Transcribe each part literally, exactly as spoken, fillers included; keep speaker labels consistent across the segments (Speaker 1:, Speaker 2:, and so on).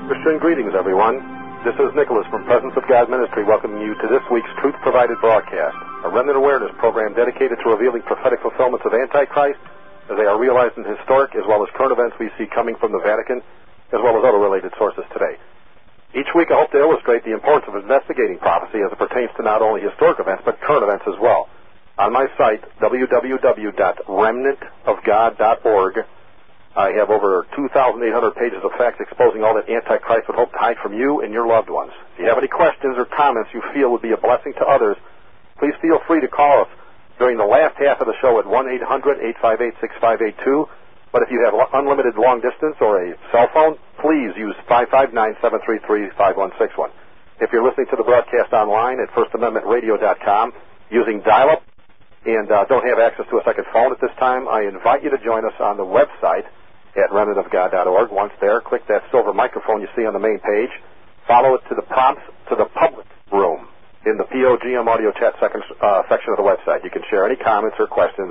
Speaker 1: Christian greetings, everyone. This is Nicholas from Presence of God Ministry welcoming you to this week's Truth Provided broadcast, a remnant awareness program dedicated to revealing prophetic fulfillments of Antichrist as they are realized in historic as well as current events we see coming from the Vatican, as well as other related sources today. Each week I hope to illustrate the importance of investigating prophecy as it pertains to not only historic events but current events as well. On my site, w w w dot remnant of god dot org, I have over two thousand eight hundred pages of facts exposing all that Antichrist would hope to hide from you and your loved ones. If you have any questions or comments you feel would be a blessing to others, please feel free to call us during the last half of the show at one eight hundred, eight five eight, six five eight two. But if you have unlimited long distance or a cell phone, please use five five nine, seven three three, five one six one. If you're listening to the broadcast online at first amendment radio dot com using dial-up and uh, don't have access to a second phone at this time, I invite you to join us on the website at remnant of god dot org. Once there, click that silver microphone you see on the main page. Follow it to the prompts to the public room in the P O G M audio chat second, uh, section of the website. You can share any comments or questions,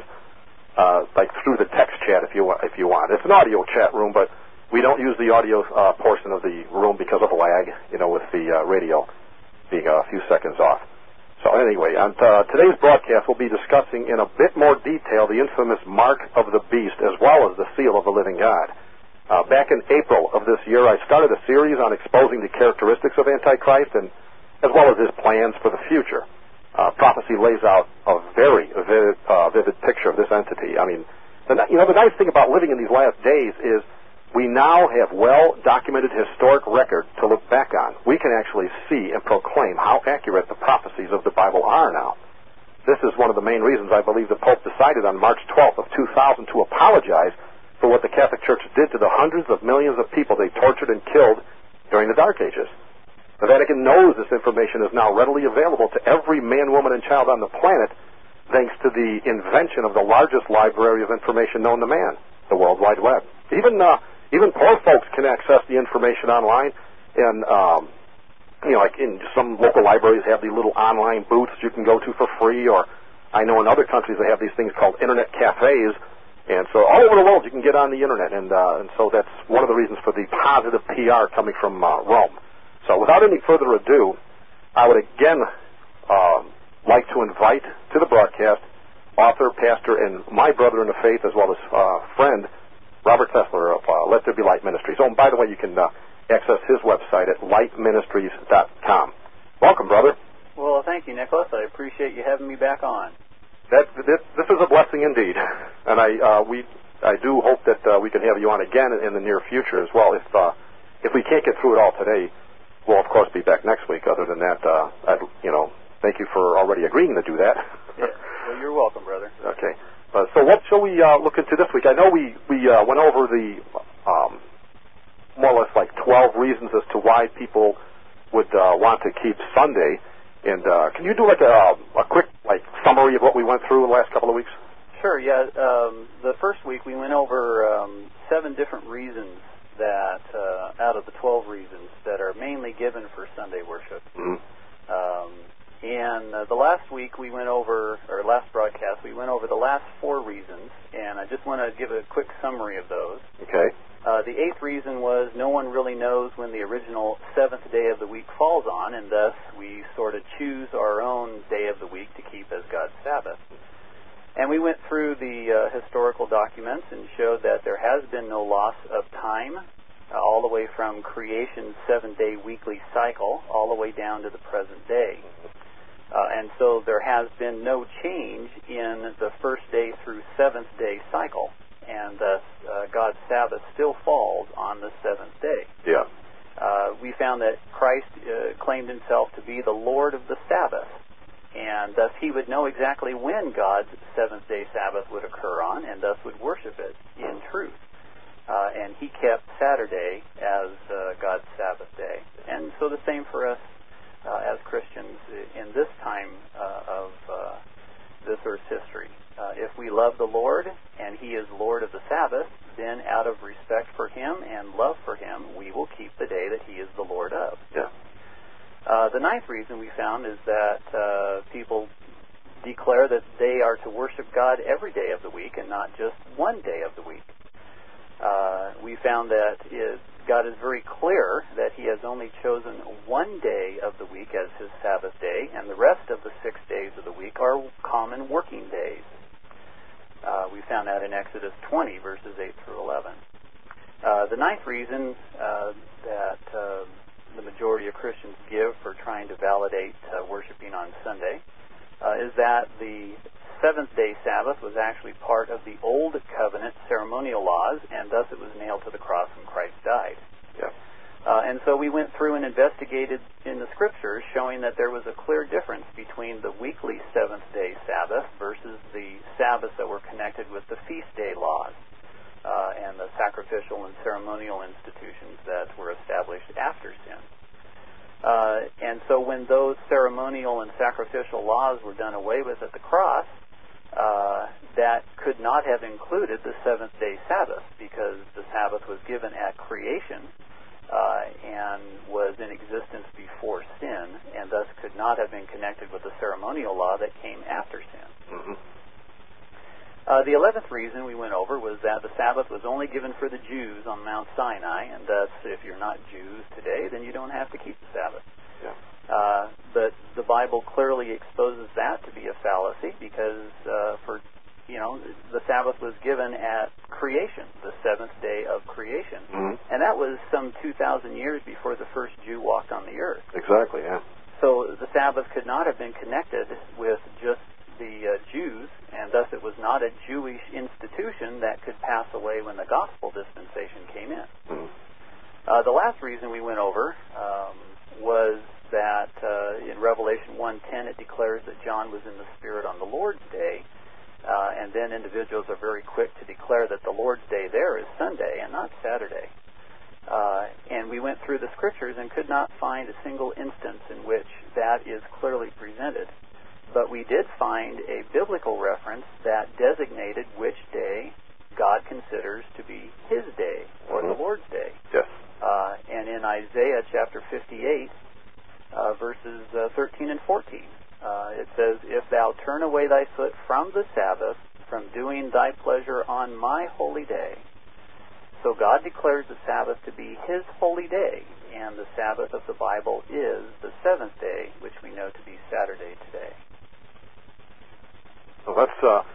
Speaker 1: uh, like through the text chat if you want. If you want, it's an audio chat room, but we don't use the audio uh, portion of the room because of lag. You know, with the uh, radio being a few seconds off. So anyway, on uh, today's broadcast, we'll be discussing in a bit more detail the infamous mark of the beast as well as the seal of the living God. Uh, back in April of this year, I started a series on exposing the characteristics of Antichrist and as well as his plans for the future. Uh, prophecy lays out a very vivid, uh, vivid picture of this entity. I mean, the, you know, the nice thing about living in these last days is we now have well-documented historic record to look back on. We can actually see and proclaim how accurate the prophecies of the Bible are now. This is one of the main reasons I believe the Pope decided on March twelfth of two thousand to apologize for what the Catholic Church did to the hundreds of millions of people they tortured and killed during the Dark Ages. The Vatican knows this information is now readily available to every man, woman, and child on the planet thanks to the invention of the largest library of information known to man, the World Wide Web. Even uh, Even poor folks can access the information online, and um, you know, like in some local libraries have these little online booths you can go to for free. Or I know in other countries they have these things called internet cafes, and so all over the world you can get on the internet, and uh, and so that's one of the reasons for the positive P R coming from uh, Rome. So without any further ado, I would again uh, like to invite to the broadcast author, pastor, and my brother in the faith, as well as uh, friend, Robert Tesler of uh, Let There Be Light Ministries. Oh, and by the way, you can uh, access his website at light ministries dot com. Welcome, brother.
Speaker 2: Well, thank you, Nicholas. I appreciate you having me back on.
Speaker 1: That this, this is a blessing indeed, and I uh, we I do hope that uh, we can have you on again in, in the near future as well. If uh, if we can't get through it all today, we'll of course be back next week. Other than that, uh, I'd, you know, thank you for already agreeing to do that.
Speaker 2: Yeah. Well, you're welcome, brother.
Speaker 1: Okay. Uh, so what shall we uh, look into this week? I know we, we uh, went over the um, more or less like twelve reasons as to why people would uh, want to keep Sunday. And uh, can you do like a, a quick like summary of what we went through in the last couple of weeks?
Speaker 2: Sure, yeah. Um, the first week we went over um, seven different reasons that, uh, out of the twelve reasons, that are mainly given for Sunday worship.
Speaker 1: Mm-hmm.
Speaker 2: Um, And uh, the last week we went over, or last broadcast, we went over the last four reasons, and I just want to give a quick summary of those.
Speaker 1: Okay.
Speaker 2: Uh, the eighth reason was no one really knows when the original seventh day of the week falls on, and thus we sort of choose our own day of the week to keep as God's Sabbath. And we went through the uh, historical documents and showed that there has been no loss of time, uh, all the way from creation's seven-day weekly cycle all the way down to the present day. Uh, and so there has been no change in the first day through seventh day cycle, and thus uh, God's Sabbath still falls on the seventh day.
Speaker 1: Yeah.
Speaker 2: Uh, we found that Christ uh, claimed himself to be the Lord of the Sabbath, and thus he would know exactly when God's seventh day Sabbath would occur on, and thus would worship it in truth. Uh, and he kept Saturday as uh, God's Sabbath day. And so the same for us Uh, as Christians in this time uh, of uh, this earth's history. Uh, if we love the Lord and he is Lord of the Sabbath, then out of respect for him and love for him, we will keep the day that he is the Lord of.
Speaker 1: Yeah.
Speaker 2: Uh, the ninth reason we found is that uh, people declare that they are to worship God every day of the week and not just one day of the week. Uh, we found that it, God is very clear that He has only chosen one day of the week as His Sabbath day, and the rest of the six days of the week are common working days. Uh, we found that in Exodus twenty, verses eight through eleven. Uh, the ninth reason uh, that uh, the majority of Christians give for trying to validate uh, worshiping on Sunday uh, is that the seventh-day Sabbath was actually part of the Old Covenant ceremonial laws, and thus it was nailed to the cross when Christ died.
Speaker 1: Yeah.
Speaker 2: Uh, and so we went through and investigated in the Scriptures, showing that there was a clear difference between the weekly seventh-day Sabbath versus the Sabbaths that were connected with the feast day laws uh, and the sacrificial and ceremonial institutions that were established after sin. Uh, and so when those ceremonial and sacrificial laws were done away with at the cross, Uh, that could not have included the seventh-day Sabbath, because the Sabbath was given at creation uh, and was in existence before sin, and thus could not have been connected with the ceremonial law that came after sin.
Speaker 1: Mm-hmm.
Speaker 2: Uh, the eleventh reason we went over was that the Sabbath was only given for the Jews on Mount Sinai, and thus if you're not Jews today, then you don't have to keep the Sabbath.
Speaker 1: Yeah.
Speaker 2: Uh, but the Bible clearly exposes that to be a fallacy, because uh, for you know the Sabbath was given at creation, the seventh day of creation,
Speaker 1: mm-hmm.
Speaker 2: and that was some two thousand years before the first Jew walked on the earth.
Speaker 1: Exactly. Yeah.
Speaker 2: So the Sabbath could not have been connected with just the uh, Jews, and thus it was not a Jewish institution that could pass away when the gospel dispensation came in.
Speaker 1: Mm-hmm.
Speaker 2: Uh, the last reason we went over um, was that uh, in Revelation one ten it declares that John was in the Spirit on the Lord's Day, uh, and then individuals are very quick to declare that the Lord's Day there is Sunday and not Saturday. Uh, and we went through the Scriptures and could not find a single instance in which that is clearly presented. But we did find a biblical reference that designated which day God considers to be His day, or
Speaker 1: mm-hmm.
Speaker 2: the Lord's Day.
Speaker 1: Yes.
Speaker 2: Uh, and in Isaiah chapter fifty-eight, Uh, verses uh, thirteen and fourteen. Uh, it says, "If thou turn away thy foot from the Sabbath, from doing thy pleasure on my holy day." So God declares the Sabbath to be His holy day, and the Sabbath of the Bible is the seventh day, which we know to be Saturday today.
Speaker 1: Well, that's uh,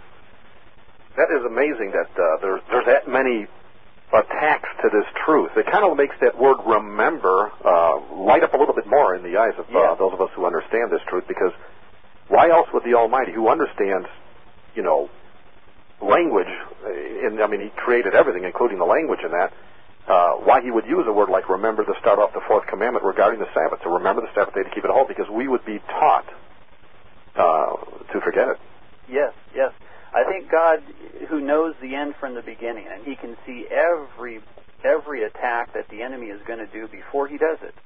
Speaker 1: that is amazing that uh, there's there's that many attacks to this truth. It kind of makes that word "remember" uh, light up a little bit more in the eyes of uh,
Speaker 2: yeah.
Speaker 1: those of us who understand this truth, because why else would the Almighty, who understands, you know, language, and I mean, He created everything, including the language in that, uh, why He would use a word like "remember" to start off the fourth commandment regarding the Sabbath, to remember the Sabbath day to keep it holy, because we would be taught uh, to forget it.
Speaker 2: Yes, yes. I think God, who knows the end from the beginning, and He can see every every attack that the enemy is going to do before He does it,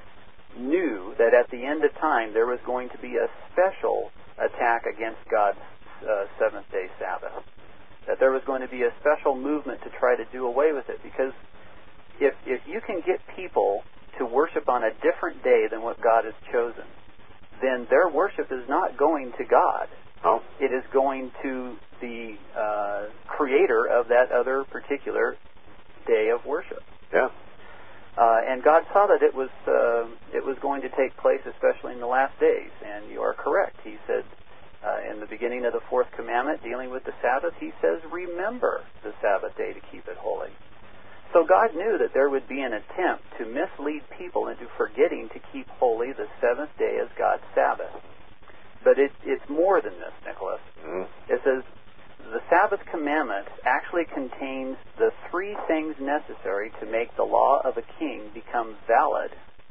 Speaker 2: knew that at the end of time there was going to be a special attack against God's uh, seventh-day Sabbath. That there was going to be a special movement to try to do away with it, because if if you can get people to worship on a different day than what God has chosen, then their worship is not going to God.
Speaker 1: Oh.
Speaker 2: It is going to the uh, creator of that other particular day of worship.
Speaker 1: Yeah.
Speaker 2: Uh, and God saw that it was uh, it was going to take place, especially in the last days. And you are correct. He said uh, in the beginning of the fourth commandment, dealing with the Sabbath, He says, "Remember the Sabbath day to keep it holy." So God knew that there would be an attempt to mislead people into forgetting to keep holy the seventh day as God's Sabbath. But it, it's more than this, Nicholas.
Speaker 1: Mm-hmm.
Speaker 2: It says the Sabbath commandment actually contains the three things necessary to make the law of a king become valid.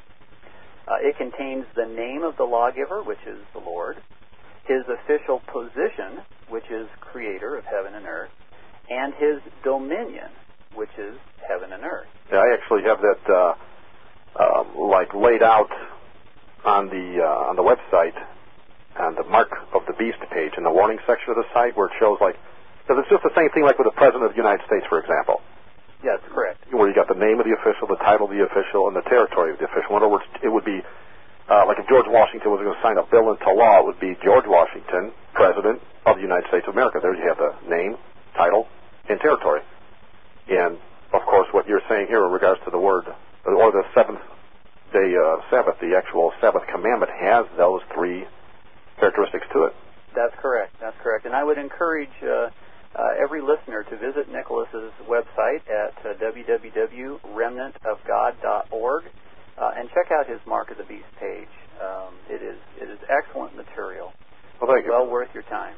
Speaker 2: Uh, it contains the name of the lawgiver, which is the Lord, His official position, which is Creator of heaven and earth, and His dominion, which is heaven and earth.
Speaker 1: Yeah, I actually have that uh, uh, like laid out on the uh, on the website. On the Mark of the Beast page in the warning section of the site, where it shows, like, because it's just the same thing like with the President of the United States, for example.
Speaker 2: Yes, correct.
Speaker 1: Where you got the name of the official, the title of the official, and the territory of the official. In other words, it would be, uh, like if George Washington was going to sign a bill into law, it would be George Washington, President of the United States of America. There you have the name, title, and territory. And course, what you're saying here in regards to the word, or the seventh day uh, Sabbath, the actual Sabbath commandment has those three characteristics to it.
Speaker 2: That's correct. That's correct. And I would encourage uh, uh, every listener to visit Nicholas's website at uh, w w w dot remnant of god dot org uh, and check out his Mark of the Beast page. Um, it is it is excellent material.
Speaker 1: Well, thank you.
Speaker 2: Well worth your time.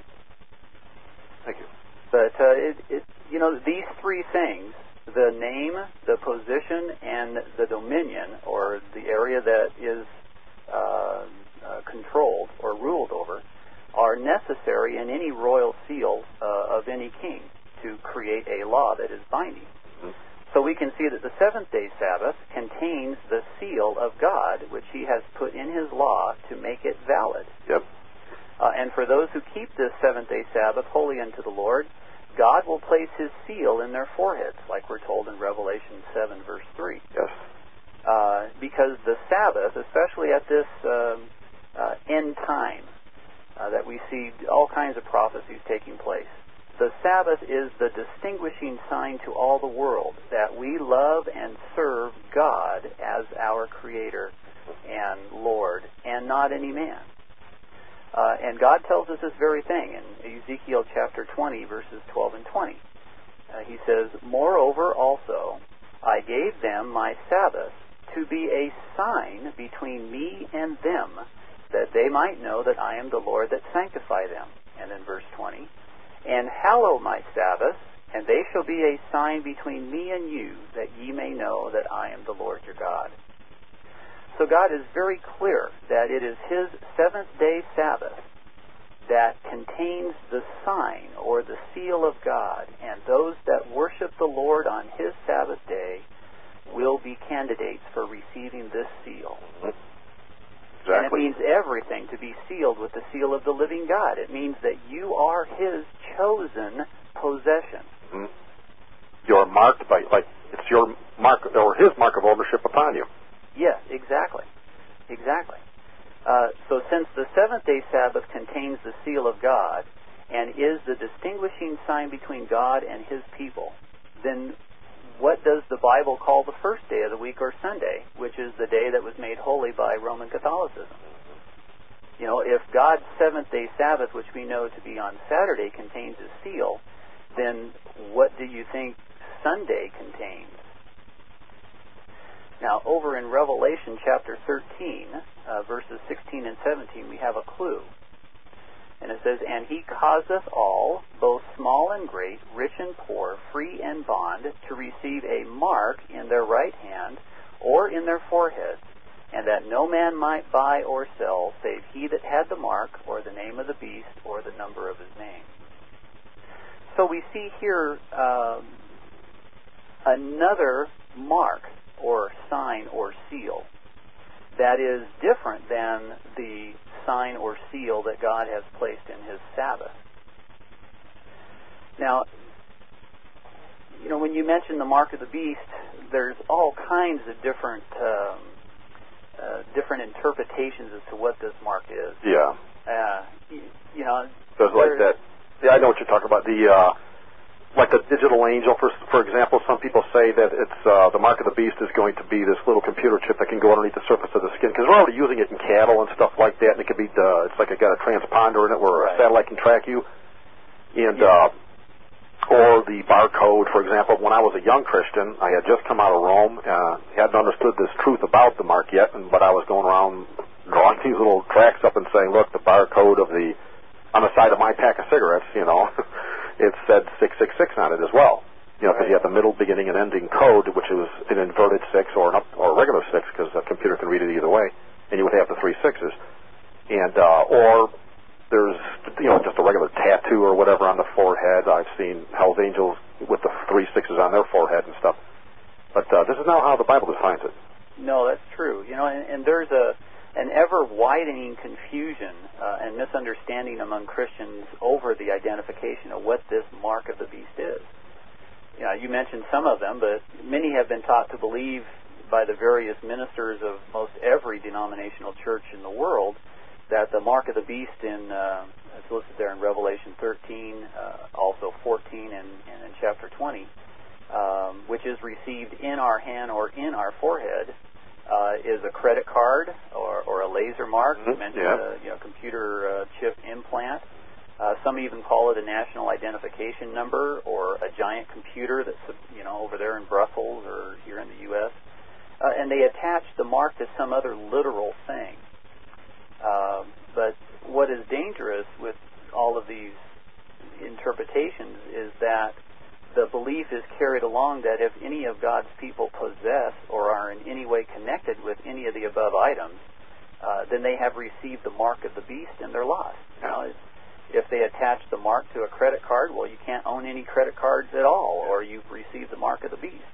Speaker 1: Thank you.
Speaker 2: But uh, it, it, you know, these three things, the name, the position, and the dominion, or the area that is uh, uh, controlled or ruled over, are necessary in any royal seal uh, of any king to create a law that is binding. Mm-hmm. So we can see that the seventh-day Sabbath contains the seal of God, which he has put in his law to make it valid.
Speaker 1: Yep.
Speaker 2: Uh, and for those who keep this seventh-day Sabbath holy unto the Lord, God will place his seal in their foreheads, like we're told in Revelation seven, verse three.
Speaker 1: Yes.
Speaker 2: Uh, because the Sabbath, especially at this um, uh, end time, uh, that we see all kinds of prophecies taking place, the Sabbath is the distinguishing sign to all the world that we love and serve God as our Creator and Lord, and not any man. Uh, and God tells us this very thing in Ezekiel chapter twenty, verses twelve and twenty. Uh, he says, "Moreover also, I gave them my Sabbath to be a sign between me and them, that they might know that I am the Lord that sanctify them." And then verse twenty, "And hallow my Sabbath, and they shall be a sign between me and you, that ye may know that I am the Lord your God." So God is very clear that it is his seventh-day Sabbath that contains the sign or the seal of God, and those that worship the Lord on his Sabbath day will be candidates for receiving this seal.
Speaker 1: Exactly.
Speaker 2: And it means everything to be sealed with the seal of the living God. It means that you are his chosen possession.
Speaker 1: Mm-hmm. You're marked by, like, it's your mark, or his mark of ownership upon you.
Speaker 2: Yes, exactly. Exactly. Uh, so since the seventh-day Sabbath contains the seal of God and is the distinguishing sign between God and his people, then what does the Bible call the first day of the week, or Sunday, which is the day that was made holy by Roman Catholicism? You know, if God's seventh-day Sabbath, which we know to be on Saturday, contains his seal, then what do you think Sunday contains? Now, over in Revelation chapter thirteen, uh, verses sixteen and seventeen, we have a clue. And it says, "And he causeth all, both small and great, rich and poor, free and bond, to receive a mark in their right hand or in their foreheads, and that no man might buy or sell, save he that had the mark, or the name of the beast, or the number of his name." So we see here um, another mark, or sign, or seal, that is different than the sign or seal that God has placed in his Sabbath. Now, you know, when you mention the mark of the beast, there's all kinds of different um, uh, different interpretations as to what this mark is.
Speaker 1: Yeah.
Speaker 2: Uh, you, you know,
Speaker 1: there's like that. Yeah, I know what you're talking about. The uh, like the digital angel, for for example. Some people say that it's uh, the mark of the beast is going to be this little computer chip that can go underneath the surface of the skin, because we're already using it in cattle and stuff like that, and it could be uh, it's like it got a transponder in it where
Speaker 2: right.
Speaker 1: a satellite can track you, and
Speaker 2: yeah.
Speaker 1: uh, or the barcode, for example. When I was a young Christian, I had just come out of Rome, uh, hadn't understood this truth about the mark yet, and but I was going around drawing these little tracks up and saying, look, the barcode of the on the side of my pack of cigarettes, you know. It said six six six on it as well. You know, because you have the middle, beginning, and ending code, which was an inverted six or an up, or a regular six, because a computer can read it either way, and you would have the three sixes. And, uh, or there's, you know, just a regular tattoo or whatever on the forehead. I've seen Hell's Angels with the three sixes on their forehead and stuff. But uh, this is not how the Bible defines it.
Speaker 2: No, that's true. You know, and, and there's a an ever-widening confusion uh, and misunderstanding among Christians over the identification of what this mark of the beast is. You know, you mentioned some of them, but many have been taught to believe by the various ministers of most every denominational church in the world that the mark of the beast in, uh, it's listed there in Revelation thirteen, uh, also fourteen, and, and in chapter twenty, um, which is received in our hand or in our forehead, uh, is a credit card or, or a laser mark.
Speaker 1: Mm-hmm.
Speaker 2: You mentioned
Speaker 1: yeah.
Speaker 2: a you know, computer uh, chip implant. Uh, some even call it a national identification number or a giant computer that's you know over there in Brussels or here in the U S Uh, and they attach the mark to some other literal thing. Uh, but what is dangerous with all of these interpretations is that the belief is carried along that if any of God's people possess or are in any way connected with any of the above items, uh, then they have received the mark of the beast and they're lost. You know, it's, if they attach the mark to a credit card, well, you can't own any credit cards at all, or you've received the mark of the beast.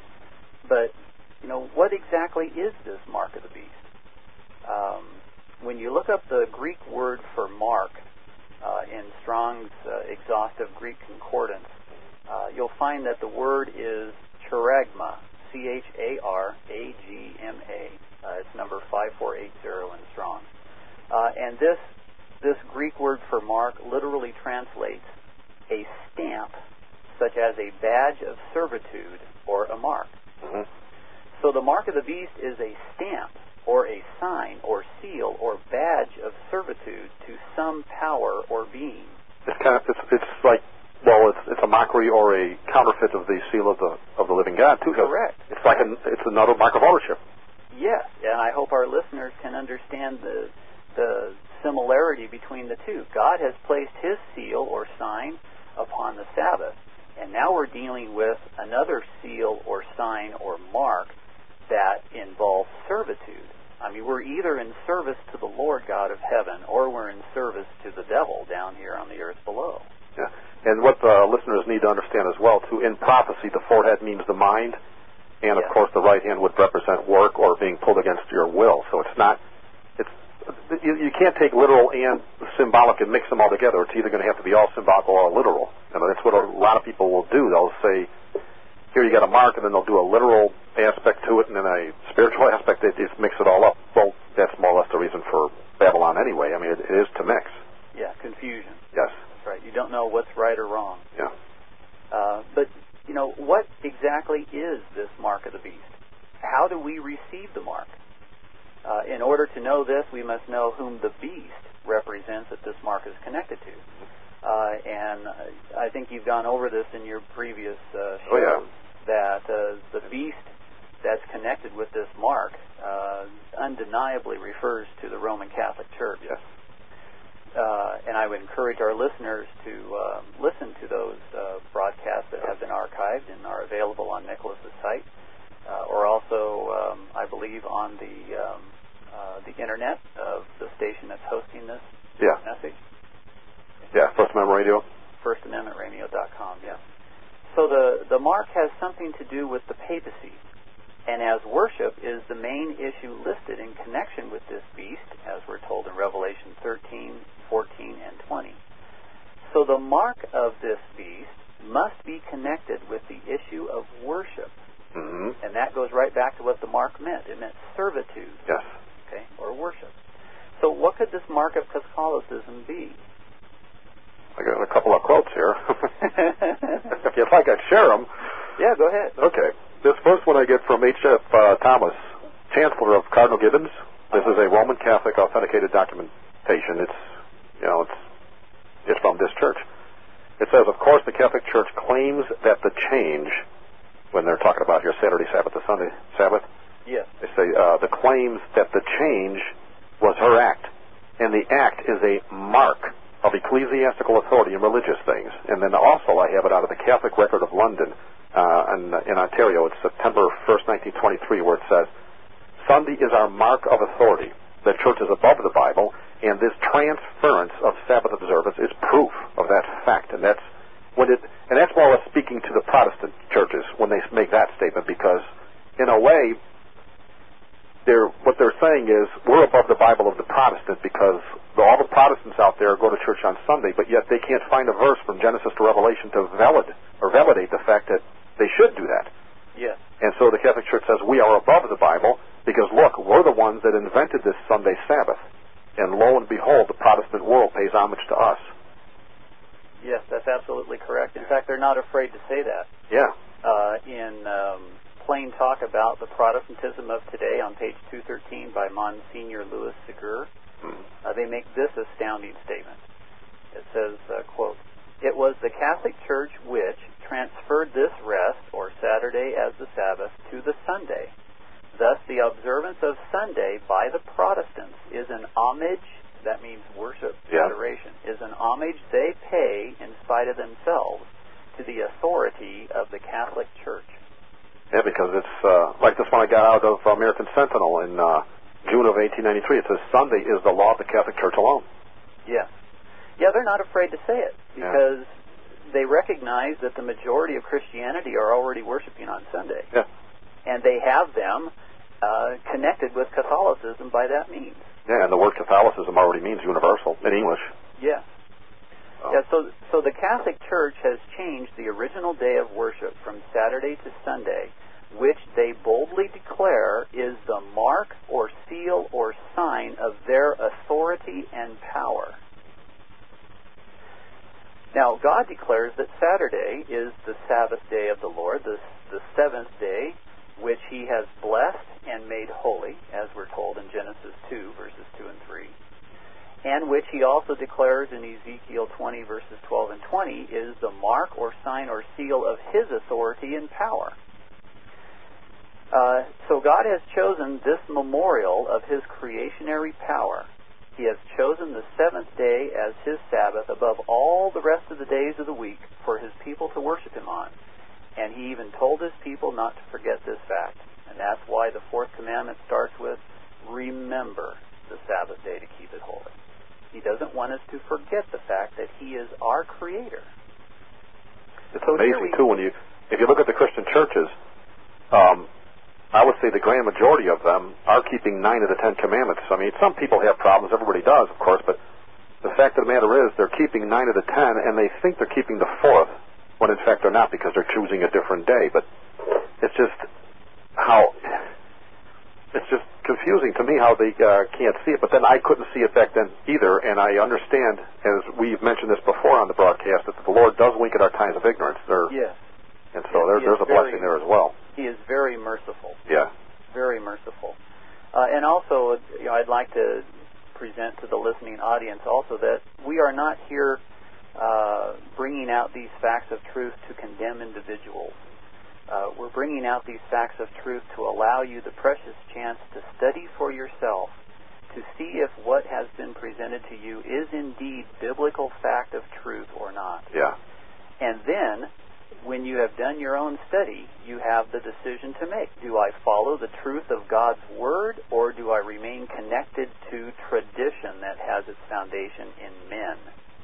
Speaker 2: But, you know, what exactly is this mark of the beast? Um, when you look up the Greek word for mark uh, in Strong's uh, exhaustive Greek concordance, uh, you'll find that the word is charagma, C H A R A G M A. Uh, it's number five four eight zero in Strong. Uh, and this This Greek word for mark literally translates a stamp, such as a badge of servitude or a mark.
Speaker 1: Mm-hmm.
Speaker 2: So the mark of the beast is a stamp or a sign or seal or badge of servitude to some power or being.
Speaker 1: It's kind of it's, it's like well, it's it's a mockery or a counterfeit of the seal of the of the living God too.
Speaker 2: Correct.
Speaker 1: It's like an, it's another mark of ownership.
Speaker 2: Yes, and I hope our listeners can understand the the similarity between the two. God has placed His seal or sign upon the Sabbath, and now we're dealing with another seal or sign or mark that involves servitude. I mean, we're either in service to the Lord God of heaven, or we're in service to the devil down here on the earth below.
Speaker 1: Yeah, and what the listeners need to understand as well, too, in prophecy, the forehead means the mind, and of
Speaker 2: yes.
Speaker 1: course the right hand would represent work or being pulled against your will. So it's not. You, you can't take literal and symbolic and mix them all together. It's either going to have to be all symbolic or all literal. And that's what a lot of people will do. They'll say, here you got a mark, and then they'll do a literal aspect to it and then a spiritual aspect. They just mix it all up. Well, that's more or less the reason for Babylon anyway. I mean, it, it is to mix.
Speaker 2: Yeah, confusion.
Speaker 1: Yes.
Speaker 2: That's right. You don't know what's right or wrong.
Speaker 1: Yeah.
Speaker 2: Uh, but, you know, what exactly is this mark of the beast? How do we receive the mark? Uh, in order to know this, we must know whom the beast represents that this mark is connected to. Uh, and I think you've gone over this in your previous uh, shows,
Speaker 1: oh, yeah.
Speaker 2: that uh, the beast that's connected with this mark uh, undeniably refers to the Roman Catholic Church.
Speaker 1: Yes.
Speaker 2: Uh, and I would encourage our listeners to uh, listen to those uh, broadcasts that have been archived and are available on Nicholas's site. Uh, or also, um, I believe, on the um, uh, the internet of the station that's hosting this
Speaker 1: yeah.
Speaker 2: message.
Speaker 1: Yeah, First Amendment Radio.
Speaker 2: First Amendment Radio dot com, yeah. So the, the mark has something to do with the papacy, and as worship is the main issue listed in connection with this beast, as we're told in Revelation thirteen, fourteen, and twenty. So the mark of this beast must be connected with the issue of worship.
Speaker 1: Mm-hmm.
Speaker 2: And that goes right back to what the mark meant. It meant servitude.
Speaker 1: Yes.
Speaker 2: Okay, or worship. So what could this mark of Catholicism be?
Speaker 1: I got a couple of quotes here. If I could share them.
Speaker 2: Yeah, go ahead.
Speaker 1: Okay. This first one I get from H F Uh, Thomas, Chancellor of Cardinal Gibbons. This is a Roman Catholic authenticated documentation. It's, you know, it's it's from this church. It says, of course, the Catholic Church claims that the change, when they're talking about your Saturday Sabbath to Sunday Sabbath,
Speaker 2: yes.
Speaker 1: they say uh, the claims that the change was her act, and the act is a mark of ecclesiastical authority in religious things. And then also I have it out of the Catholic Record of London uh, in, in Ontario. It's September first, nineteen twenty-three, where it says, Sunday is our mark of authority. The church is above the Bible, and this transference of Sabbath observance is proof of that fact. And that's when it, and that's more or less speaking to the Protestant churches when they make that statement, because in a way, they're, what they're saying is we're above the Bible of the Protestant, because the, all the Protestants out there go to church on Sunday, but yet they can't find a verse from Genesis to Revelation to valid or validate the fact that they should do that.
Speaker 2: Yes.
Speaker 1: And so the Catholic Church says we are above the Bible because, look, we're the ones that invented this Sunday Sabbath. And lo and behold, the Protestant world pays homage to us.
Speaker 2: Yes, that's absolutely correct. In fact, they're not afraid to say that.
Speaker 1: Yeah.
Speaker 2: uh, in um, Plain Talk About the Protestantism of Today on page two thirteen by Monsignor Louis Segura. Uh, they make this astounding statement. It says, uh, quote, "It was the Catholic Church which transferred this rest, or Saturday as the Sabbath, to the Sunday. Thus, the observance of Sunday by the Protestants is an homage," that means worship,
Speaker 1: yeah.
Speaker 2: adoration, "is an homage they pay in spite of themselves to the authority of the Catholic Church."
Speaker 1: Yeah, because it's uh, like this one I got out of American Sentinel in uh, June of eighteen ninety-three. It says Sunday is the law of the Catholic Church alone.
Speaker 2: Yes. Yeah, they're not afraid to say it because yeah. they recognize that the majority of Christianity are already worshiping on Sunday.
Speaker 1: Yeah.
Speaker 2: And they have them uh, connected with Catholicism by that means.
Speaker 1: Yeah, and the word Catholicism already means universal in English.
Speaker 2: Yes.
Speaker 1: Oh.
Speaker 2: Yeah, so, so the Catholic Church has changed the original day of worship from Saturday to Sunday, which they boldly declare is the mark or seal or sign of their authority and power. Now, God declares that Saturday is the Sabbath day of the Lord, the, the seventh day, which He has blessed and made holy, as we're told in Genesis two, verses two and three, and which He also declares in Ezekiel twenty, verses twelve and twenty, is the mark or sign or seal of His authority and power. Uh, so God has chosen this memorial of His creationary power. He has chosen the seventh day as His Sabbath above all the rest of the days of the week for His people to worship Him on. And He even told His people not to forget this fact. And that's why the fourth commandment starts with, remember the Sabbath day to keep it holy. He doesn't want us to forget the fact that He is our Creator.
Speaker 1: It's
Speaker 2: so
Speaker 1: amazing,
Speaker 2: we,
Speaker 1: too, when you, if you look at the Christian churches, um, I would say the grand majority of them are keeping nine of the Ten Commandments. I mean, some people have problems. Everybody does, of course. But the fact of the matter is they're keeping nine of the ten, and they think they're keeping the fourth, when in fact they're not because they're choosing a different day. But it's just how... It's just confusing to me how they uh, can't see it. But then I couldn't see it back then either, and I understand, as we've mentioned this before on the broadcast, that the Lord does wink at our times of ignorance. There,
Speaker 2: yes.
Speaker 1: And so
Speaker 2: yes,
Speaker 1: there, there's a
Speaker 2: very,
Speaker 1: blessing there as well.
Speaker 2: He is very merciful.
Speaker 1: Yeah.
Speaker 2: Very merciful. Uh, and also, you know, I'd like to present to the listening audience also that we are not here uh, bringing out these facts of truth to condemn individuals. Uh, we're bringing out these facts of truth to allow you the precious chance to study for yourself, to see if what has been presented to you is indeed biblical fact of truth or not.
Speaker 1: Yeah.
Speaker 2: And then, when you have done your own study, you have the decision to make. Do I follow the truth of God's Word, or do I remain connected to tradition that has its foundation in men?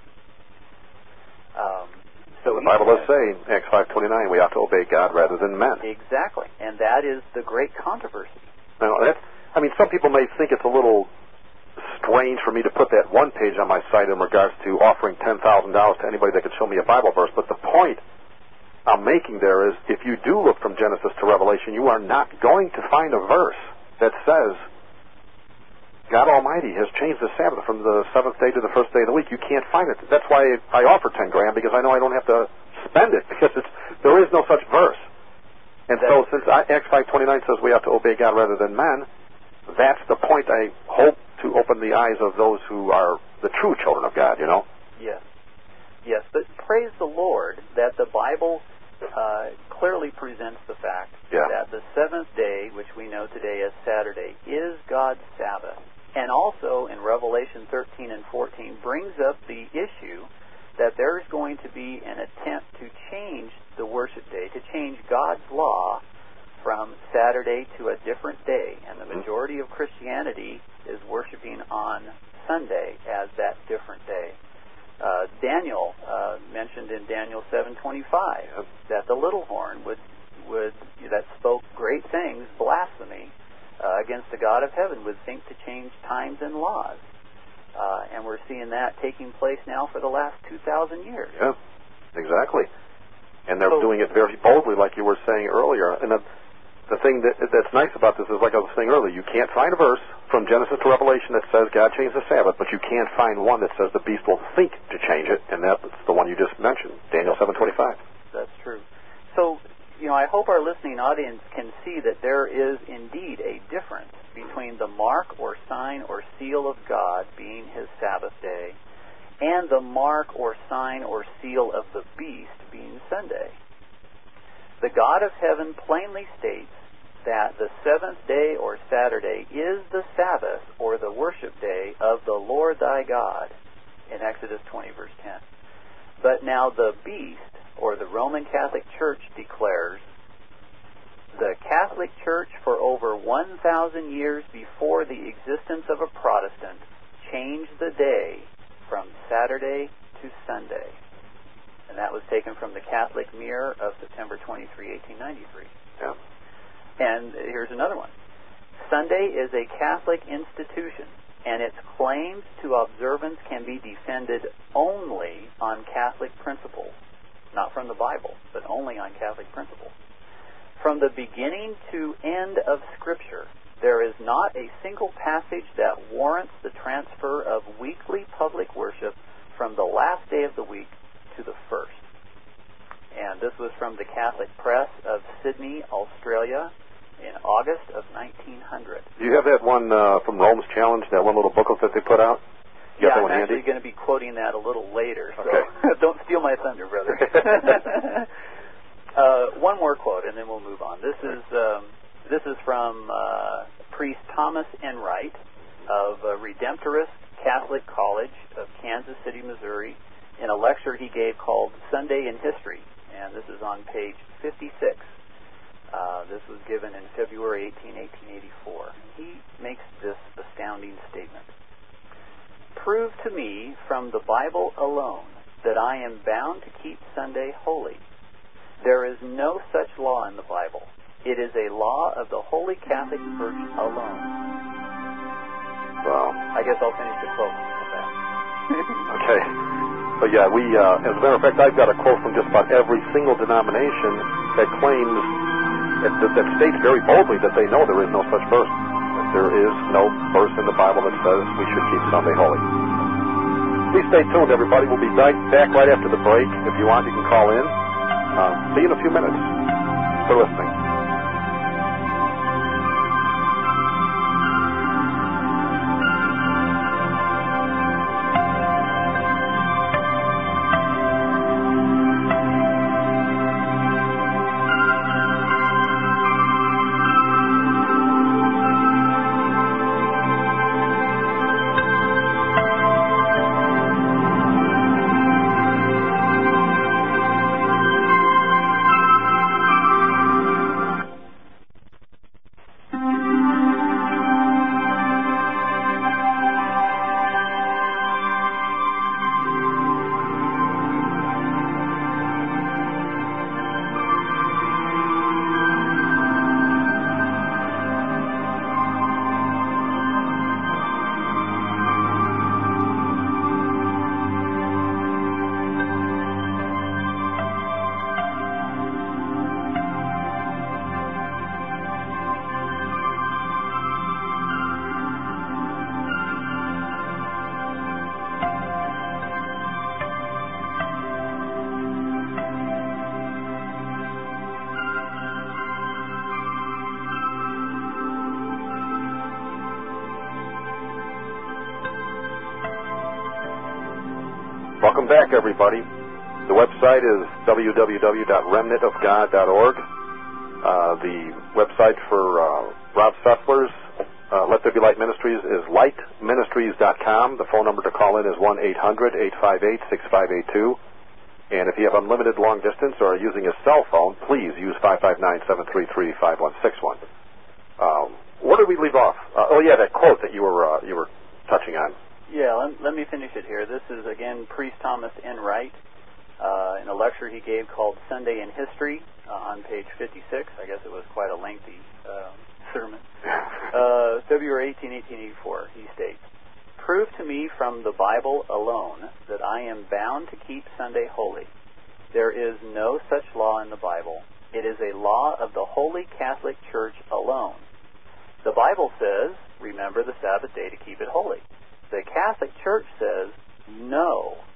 Speaker 2: Um,
Speaker 1: so the Bible does say, Acts five twenty-nine, we ought to obey God rather than men.
Speaker 2: Exactly. And that is the great controversy.
Speaker 1: Now, that's, I mean, some people may think it's a little strange for me to put that one page on my site in regards to offering ten thousand dollars to anybody that could show me a Bible verse, but the point I'm making there is, if you do look from Genesis to Revelation, you are not going to find a verse that says God Almighty has changed the Sabbath from the seventh day to the first day of the week. You can't find it. That's why I offer ten grand, because I know I don't have to spend it, because it's, there is no such verse. And so since Acts five twenty-nine says we have to obey God rather than men, that's the point I hope to open the eyes of those who are the true children of God, you know?
Speaker 2: Yes. Yes, but praise the Lord that the Bible uh, clearly presents the fact
Speaker 1: yeah.
Speaker 2: that the seventh day, which we know today as Saturday, is God's Sabbath. And also in Revelation thirteen and fourteen brings up the issue that there is going to be an attempt to change the worship day, to change God's law from Saturday to a different day. And the majority of Christianity is worshiping on Sunday as that different day. Uh, Daniel uh, mentioned in Daniel seven twenty-five yep. that the little horn would would that spoke great things, blasphemy uh, against the God of heaven, would think to change times and laws, uh, and we're seeing that taking place now for the last two thousand years.
Speaker 1: Yeah, exactly, and they're
Speaker 2: so,
Speaker 1: doing it very boldly, like you were saying earlier. And the the thing that that's nice about this is, like I was saying earlier, you can't find a verse from Genesis to Revelation that says God changed the Sabbath, but you can't find one that says the beast will think to change it, and that's the one you just mentioned, Daniel seven twenty-five.
Speaker 2: That's true. So, you know, hope our listening audience can see that there is indeed a difference between the mark or sign or seal of God being his Sabbath day and the mark or sign or seal of the beast being Sunday. The God of heaven plainly states that the seventh day or Saturday is the Sabbath or the worship day of the Lord thy God in Exodus twenty verse ten. But now the beast, or the Roman Catholic Church, declares the Catholic Church for over one thousand years before the existence of a Protestant changed the day from Saturday to Sunday. And that was taken from the Catholic Mirror of September twenty-third, eighteen ninety-three.
Speaker 1: Yeah.
Speaker 2: And here's another one. Sunday is a Catholic institution, and its claims to observance can be defended only on Catholic principles. Not from the Bible, but only on Catholic principles. From the beginning to end of Scripture, there is not a single passage that warrants the transfer of weekly public worship from the last day of the week to the first. And this was from the Catholic Press of Sydney, Australia, in August of nineteen hundred.
Speaker 1: Do you have that one uh, from Rome's Challenge, that one little booklet that they put out? You
Speaker 2: yeah,
Speaker 1: that
Speaker 2: I'm
Speaker 1: one
Speaker 2: actually
Speaker 1: handy?
Speaker 2: going to be quoting that a little later, so
Speaker 1: okay.
Speaker 2: Don't steal my thunder, brother. uh, one more quote, and then we'll move on. This is um, this is from uh, priest Thomas Enright of uh, Redemptorist Catholic College of Kansas City, Missouri, in a lecture he gave called Sunday in History, and this is on page fifty-six. Uh, this was given in February eighteenth, eighteen eighty-four. He makes this astounding statement. Prove to me from the Bible alone that I am bound to keep Sunday holy. There is no such law in the Bible. It is a law of the Holy Catholic Church alone.
Speaker 1: Wow.
Speaker 2: I guess I'll finish the quote with that.
Speaker 1: Okay. But yeah, we, uh, as a matter of fact, I've got a quote from just about every single denomination that claims, that, that states very boldly that they know there is no such verse. There is no verse in the Bible that says we should keep Sunday holy. Please stay tuned, everybody. We'll be back, back right after the break. If you want, you can call in. Uh, see you in a few minutes. For listening. Welcome back, everybody. The website is w w w dot remnant of god dot org. Uh, the website for uh, Rob Sessler's uh, Let There Be Light Ministries is light ministries dot com. The phone number to call in is one eight hundred, eight five eight, six five eight two. And if you have unlimited long distance or are using a cell phone, please use five five nine, seven three three, five one six one. Um, where did we leave off? Uh, oh, yeah, that quote that you were uh, you were touching on.
Speaker 2: Yeah, let, let me finish it here. This is, again, Priest Thomas Enright uh, in a lecture he gave called Sunday in History uh, on page fifty-six. I guess it was quite a lengthy uh, sermon. Uh, February eighteenth, eighteen eighty-four, he states, "Prove to me from the Bible alone that I am bound to keep Sunday holy. There is no such law in the Bible. It is a law of the Holy Catholic Church alone. The Bible says, remember the Sabbath day to keep it holy. The Catholic Church says, no.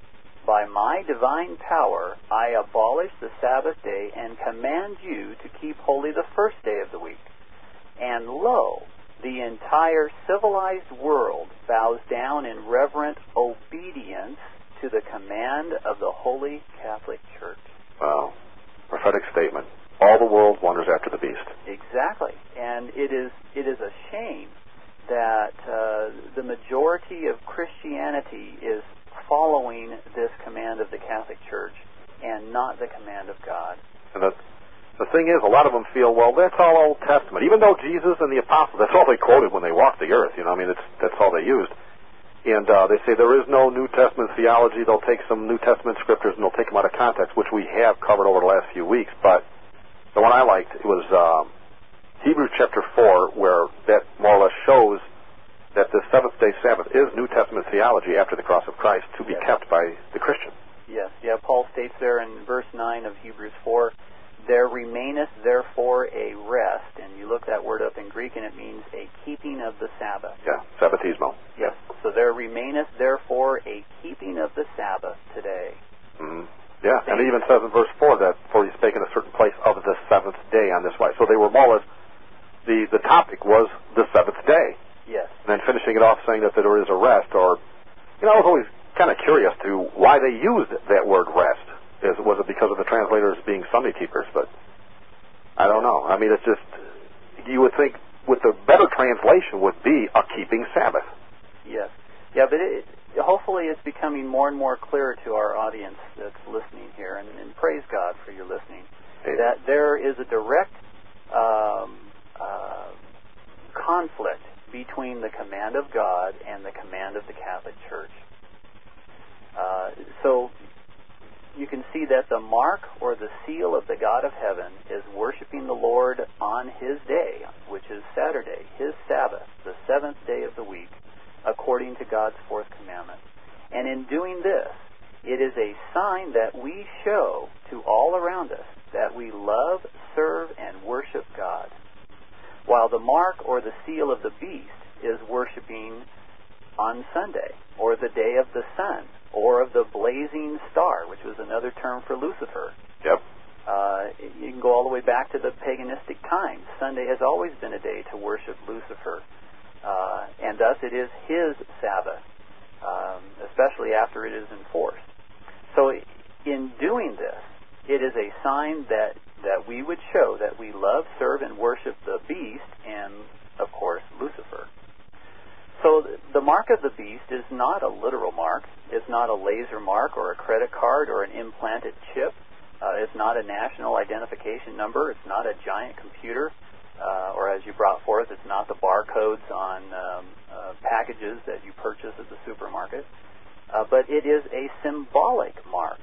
Speaker 2: by my divine power, I abolish the Sabbath day and command you to keep holy the first day of the week. And lo, the entire civilized world bows down in reverent obedience to the command of the Holy Catholic Church.
Speaker 1: Wow. Prophetic statement. All the world wanders after the beast.
Speaker 2: Exactly. And it is it is a shame that uh, the majority of Christianity is following this command of the Catholic Church and not the command of God.
Speaker 1: And the, the thing is, a lot of them feel, well, that's all Old Testament. Even though Jesus and the apostles, that's all they quoted when they walked the earth. You know, I mean, it's, that's all they used. And uh, they say there is no New Testament theology. They'll take some New Testament scriptures and they'll take them out of context, which we have covered over the last few weeks. But the one I liked, it was um, Hebrews chapter four, where that more or less shows that the seventh-day Sabbath is New Testament theology after the cross of Christ to be
Speaker 2: yes.
Speaker 1: kept by the Christian.
Speaker 2: Yes, yeah, Paul states there in verse nine of Hebrews four, there remaineth therefore a rest, and you look that word up in Greek and it means a keeping of the Sabbath.
Speaker 1: Yeah, Sabbatismo.
Speaker 2: Yes, so there remaineth therefore a keeping of the Sabbath today.
Speaker 1: Mm-hmm. Yeah, and it even says in verse four that for he's taken a certain place of the seventh day on this way. So they were more or less, the, the topic was the seventh day.
Speaker 2: Yes.
Speaker 1: And then finishing it off saying that there is a rest, or, you know, I was always kind of curious to why they used that word rest. Is, was it because of the translators being Sunday keepers? But I don't know. I mean, it's just, you would think with the better translation would be a keeping Sabbath.
Speaker 2: Yes. Yeah, but it, hopefully it's becoming more and more clear to our audience that's listening here, and, and praise God for your listening,
Speaker 1: Amen.
Speaker 2: That there is a direct um, uh, conflict between the command of God and the command of the Catholic Church. Uh, so you can see that the mark or the seal of the God of heaven is worshiping the Lord on His day, which is Saturday, His Sabbath, the seventh day of the week, according to God's fourth commandment. And in doing this, it is a sign that we show to all around us that we love, serve, and worship God. While the mark or the seal of the beast is worshiping on Sunday, or the day of the sun, or of the blazing star, which was another term for Lucifer.
Speaker 1: Yep.
Speaker 2: Uh, you can go all the way back to the paganistic times. Sunday has always been a day to worship Lucifer, uh, and thus it is his Sabbath, um, especially after it is enforced. So in doing this, it is a sign that that we would show that we love, serve, and worship the beast and, of course, Lucifer. So the mark of the beast is not a literal mark. It's not a laser mark or a credit card or an implanted chip. Uh, it's not a national identification number. It's not a giant computer. Uh, or as you brought forth, it's not the barcodes on um, uh, packages that you purchase at the supermarket. Uh, but it is a symbolic mark.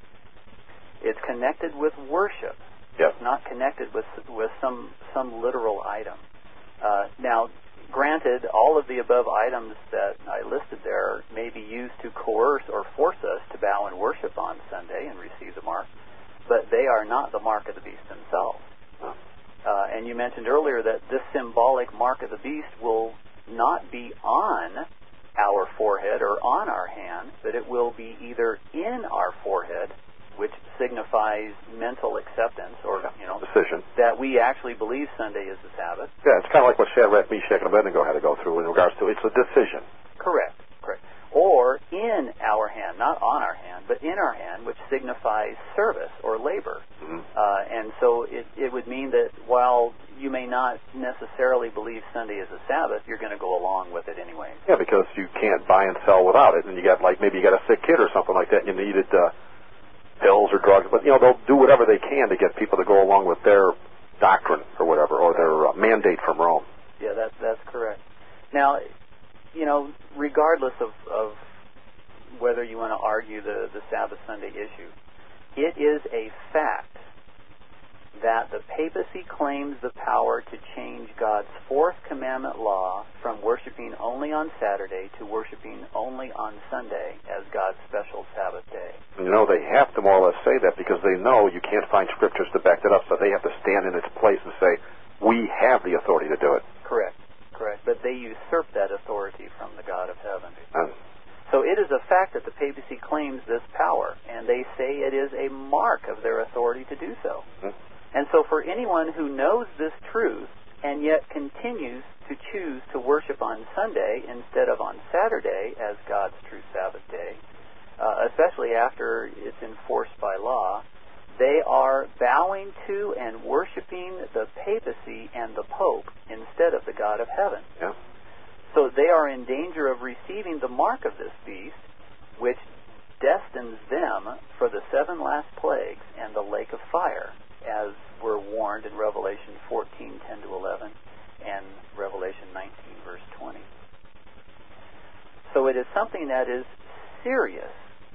Speaker 2: It's connected with worship.
Speaker 1: Yep.
Speaker 2: It's not connected with with some some literal item. Uh, now, granted, all of the above items that I listed there may be used to coerce or force us to bow and worship on Sunday and receive the mark, but they are not the mark of the beast themselves. Uh, and you mentioned earlier that this symbolic mark of the beast will not be on our forehead or on our hand, but it will be either in our forehead, which signifies mental acceptance, or, you know,
Speaker 1: decision,
Speaker 2: that we actually believe Sunday is the Sabbath.
Speaker 1: Yeah, it's kind of like what Shadrach, Meshach, and Abednego had to go through in regards to it's a decision.
Speaker 2: Correct, correct. Or in our hand, not on our hand, but in our hand, which signifies service or labor.
Speaker 1: Mm-hmm.
Speaker 2: Uh, and so it, it would mean that while you may not necessarily believe Sunday is a Sabbath, you're going to go along with it anyway.
Speaker 1: Yeah, because you can't buy and sell without it, and you got like maybe you got a sick kid or something like that, and you needed uh, pills or drugs, but you know they'll do whatever they can to get people to go along with their doctrine or whatever, or their uh, mandate from Rome.
Speaker 2: Yeah, that's that's correct. Now, you know, regardless of, of whether you want to argue the, the Sabbath Sunday issue, it is a fact that the papacy claims the power to change God's fourth commandment law from worshiping only on Saturday to worshiping only on Sunday as God's special Sabbath day.
Speaker 1: You know, they have to more or less say that because they know you can't find scriptures to back that up, so they have to stand in its place and say, we have the authority to do it.
Speaker 2: Correct, correct. But they usurp that authority from the God of heaven.
Speaker 1: And
Speaker 2: So it is a fact that the papacy claims this power, and they say it is a mark of their authority to do so. Mm-hmm. And so for anyone who knows this truth and yet continues to choose to worship on Sunday instead of on Saturday as God's true Sabbath day, uh, especially after it's enforced by law, they are bowing to and worshiping the papacy and the Pope instead of the God of heaven.
Speaker 1: Yeah.
Speaker 2: So they are in danger of receiving the mark of this beast, which destines them for the seven last plagues and the lake of fire, as we're warned in Revelation fourteen, ten to eleven, and Revelation nineteen, verse twenty. So it is something that is serious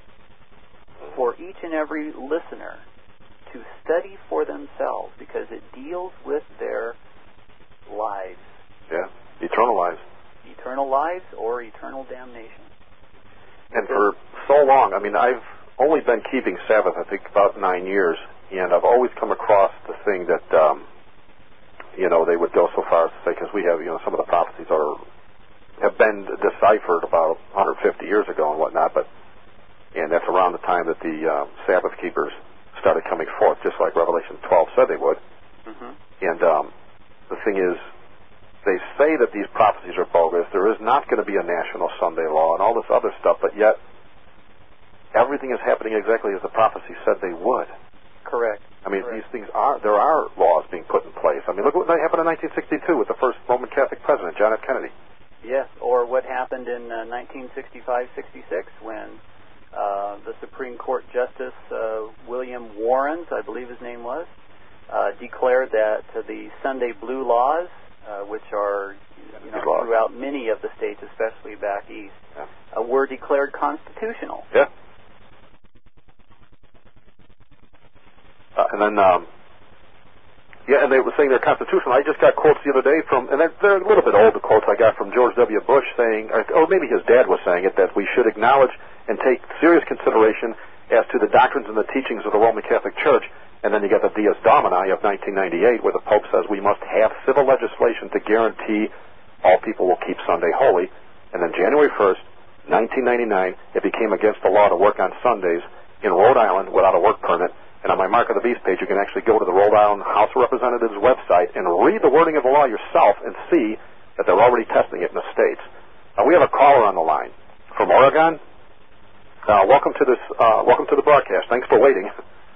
Speaker 2: for each and every listener to study for themselves, because it deals with their lives.
Speaker 1: Yeah, eternal lives.
Speaker 2: Eternal lives or eternal damnation.
Speaker 1: And for so long, I mean, I've only been keeping Sabbath, I think, about nine years, and I've always come across the thing that, um, you know, they would go so far as to say, because we have, you know, some of the prophecies are have been deciphered about one hundred fifty years ago and whatnot, but and that's around the time that the uh, Sabbath keepers started coming forth, just like Revelation twelve said they would. Mm-hmm. And um, the thing is, they say that these prophecies are bogus. There is not going to be a national Sunday law and all this other stuff, but yet everything is happening exactly as the prophecy said they would.
Speaker 2: Correct.
Speaker 1: I mean,
Speaker 2: Correct.
Speaker 1: these things are, there are laws being put in place. I mean, look what happened in nineteen sixty-two with the first Roman Catholic president, John F. Kennedy.
Speaker 2: Yes, or what happened in uh, nineteen sixty-five sixty-six when uh, the Supreme Court Justice uh, William Warrens, I believe his name was, uh, declared that uh, the Sunday Blue laws, uh, which are you know, throughout many of the states, especially back east, yeah. uh, were declared constitutional.
Speaker 1: Yeah. Uh, and then, um, yeah, and they were saying they're constitutional. I just got quotes the other day from, and they're, they're a little bit old, the quotes I got from George W. Bush saying, or maybe his dad was saying it, that we should acknowledge and take serious consideration as to the doctrines and the teachings of the Roman Catholic Church. And then you get the Dies Domini of nineteen ninety-eight, where the Pope says we must have civil legislation to guarantee all people will keep Sunday holy. And then January first, nineteen ninety-nine, it became against the law to work on Sundays in Rhode Island without a work permit. And on my Mark of the Beast page, you can actually go to the Rhode Island House of Representatives website and read the wording of the law yourself and see that they're already testing it in the states. Uh, we have a caller on the line from Oregon. Uh, welcome to this. Uh, welcome to the broadcast. Thanks for waiting.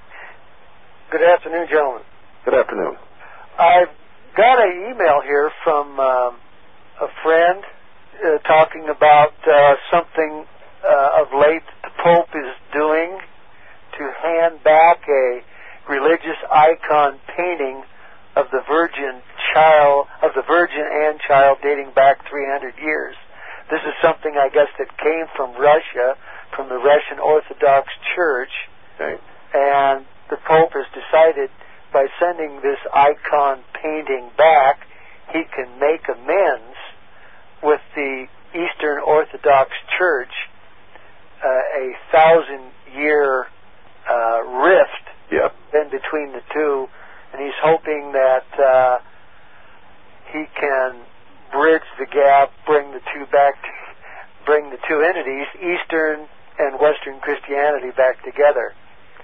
Speaker 3: Good afternoon, gentlemen.
Speaker 1: Good afternoon.
Speaker 3: I've got an email here from um, a friend uh, talking about uh, something uh, of late the Pope is doing to hand back a religious icon painting of the Virgin child, of the Virgin and child dating back three hundred years. This is something, I guess, that came from Russia, from the Russian Orthodox Church,
Speaker 1: okay.
Speaker 3: And the Pope has decided by sending this icon painting back, he can make amends with the Eastern Orthodox Church, uh, a thousand-year uh, rift
Speaker 1: yeah.
Speaker 3: then between the two, and he's hoping that uh, he can bridge the gap, bring the two back, to, bring the two entities, Eastern and Western Christianity, back together.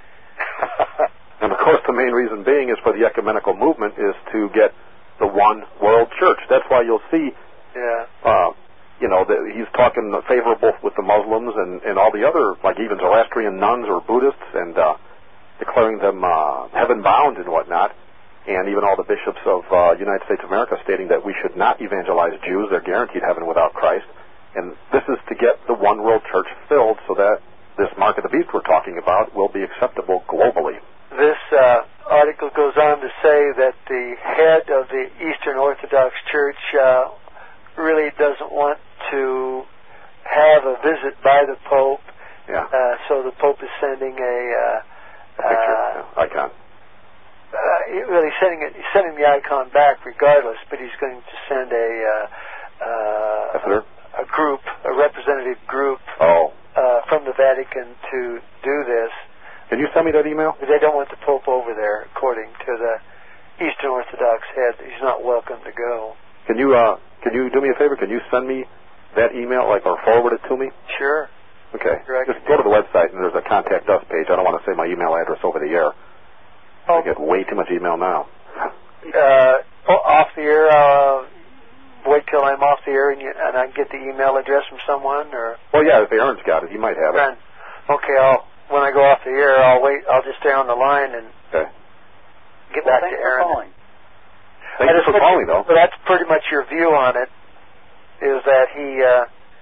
Speaker 1: And of course, the main reason being is for the ecumenical movement is to get the one world church. That's why you'll see,
Speaker 3: yeah.
Speaker 1: uh, you know, the, he's talking favorable with the Muslims and, and all the other, like even Zoroastrian nuns or Buddhists, and uh, declaring them uh, heaven-bound and whatnot. And even all the bishops of uh, United States of America stating that we should not evangelize Jews. They're guaranteed heaven without Christ. And this is to get the one world church filled so that this Mark of the Beast we're talking about will be acceptable globally.
Speaker 3: This uh, article goes on to say that the head of the Eastern Orthodox Church uh, really doesn't want to have a visit by the Pope.
Speaker 1: Yeah.
Speaker 3: Uh, so the Pope is sending a, uh,
Speaker 1: a picture,
Speaker 3: uh,
Speaker 1: yeah, icon.
Speaker 3: Uh, really sending it, he's sending the icon back regardless, but he's going to send a uh, uh, a, a group, a representative group.
Speaker 1: Oh.
Speaker 3: Uh, from the Vatican to do this.
Speaker 1: Can you send me that email?
Speaker 3: They don't want the Pope over there, according to the Eastern Orthodox head. He's not welcome to go.
Speaker 1: Can you uh, can you do me a favor? Can you send me that email, like, or forward it to me?
Speaker 3: Sure.
Speaker 1: Okay.
Speaker 3: Direct
Speaker 1: Just go to the website and there's a contact us page. I don't want to say my email address over the air.
Speaker 3: Oh.
Speaker 1: I get way too much email now.
Speaker 3: Uh, off the air, uh, wait till I'm off the air and, you, and I can get the email address from someone, or?
Speaker 1: Well, yeah, if Aaron's got it, he might have it.
Speaker 3: Aaron. Okay, I'll, when I go off the air, I'll wait, I'll just stay on the line and
Speaker 1: okay.
Speaker 3: get
Speaker 2: well,
Speaker 3: back to
Speaker 2: thanks
Speaker 3: Aaron.
Speaker 2: For calling.
Speaker 1: Thank you for calling, though.
Speaker 3: So that's pretty much your view on it, is that he uh,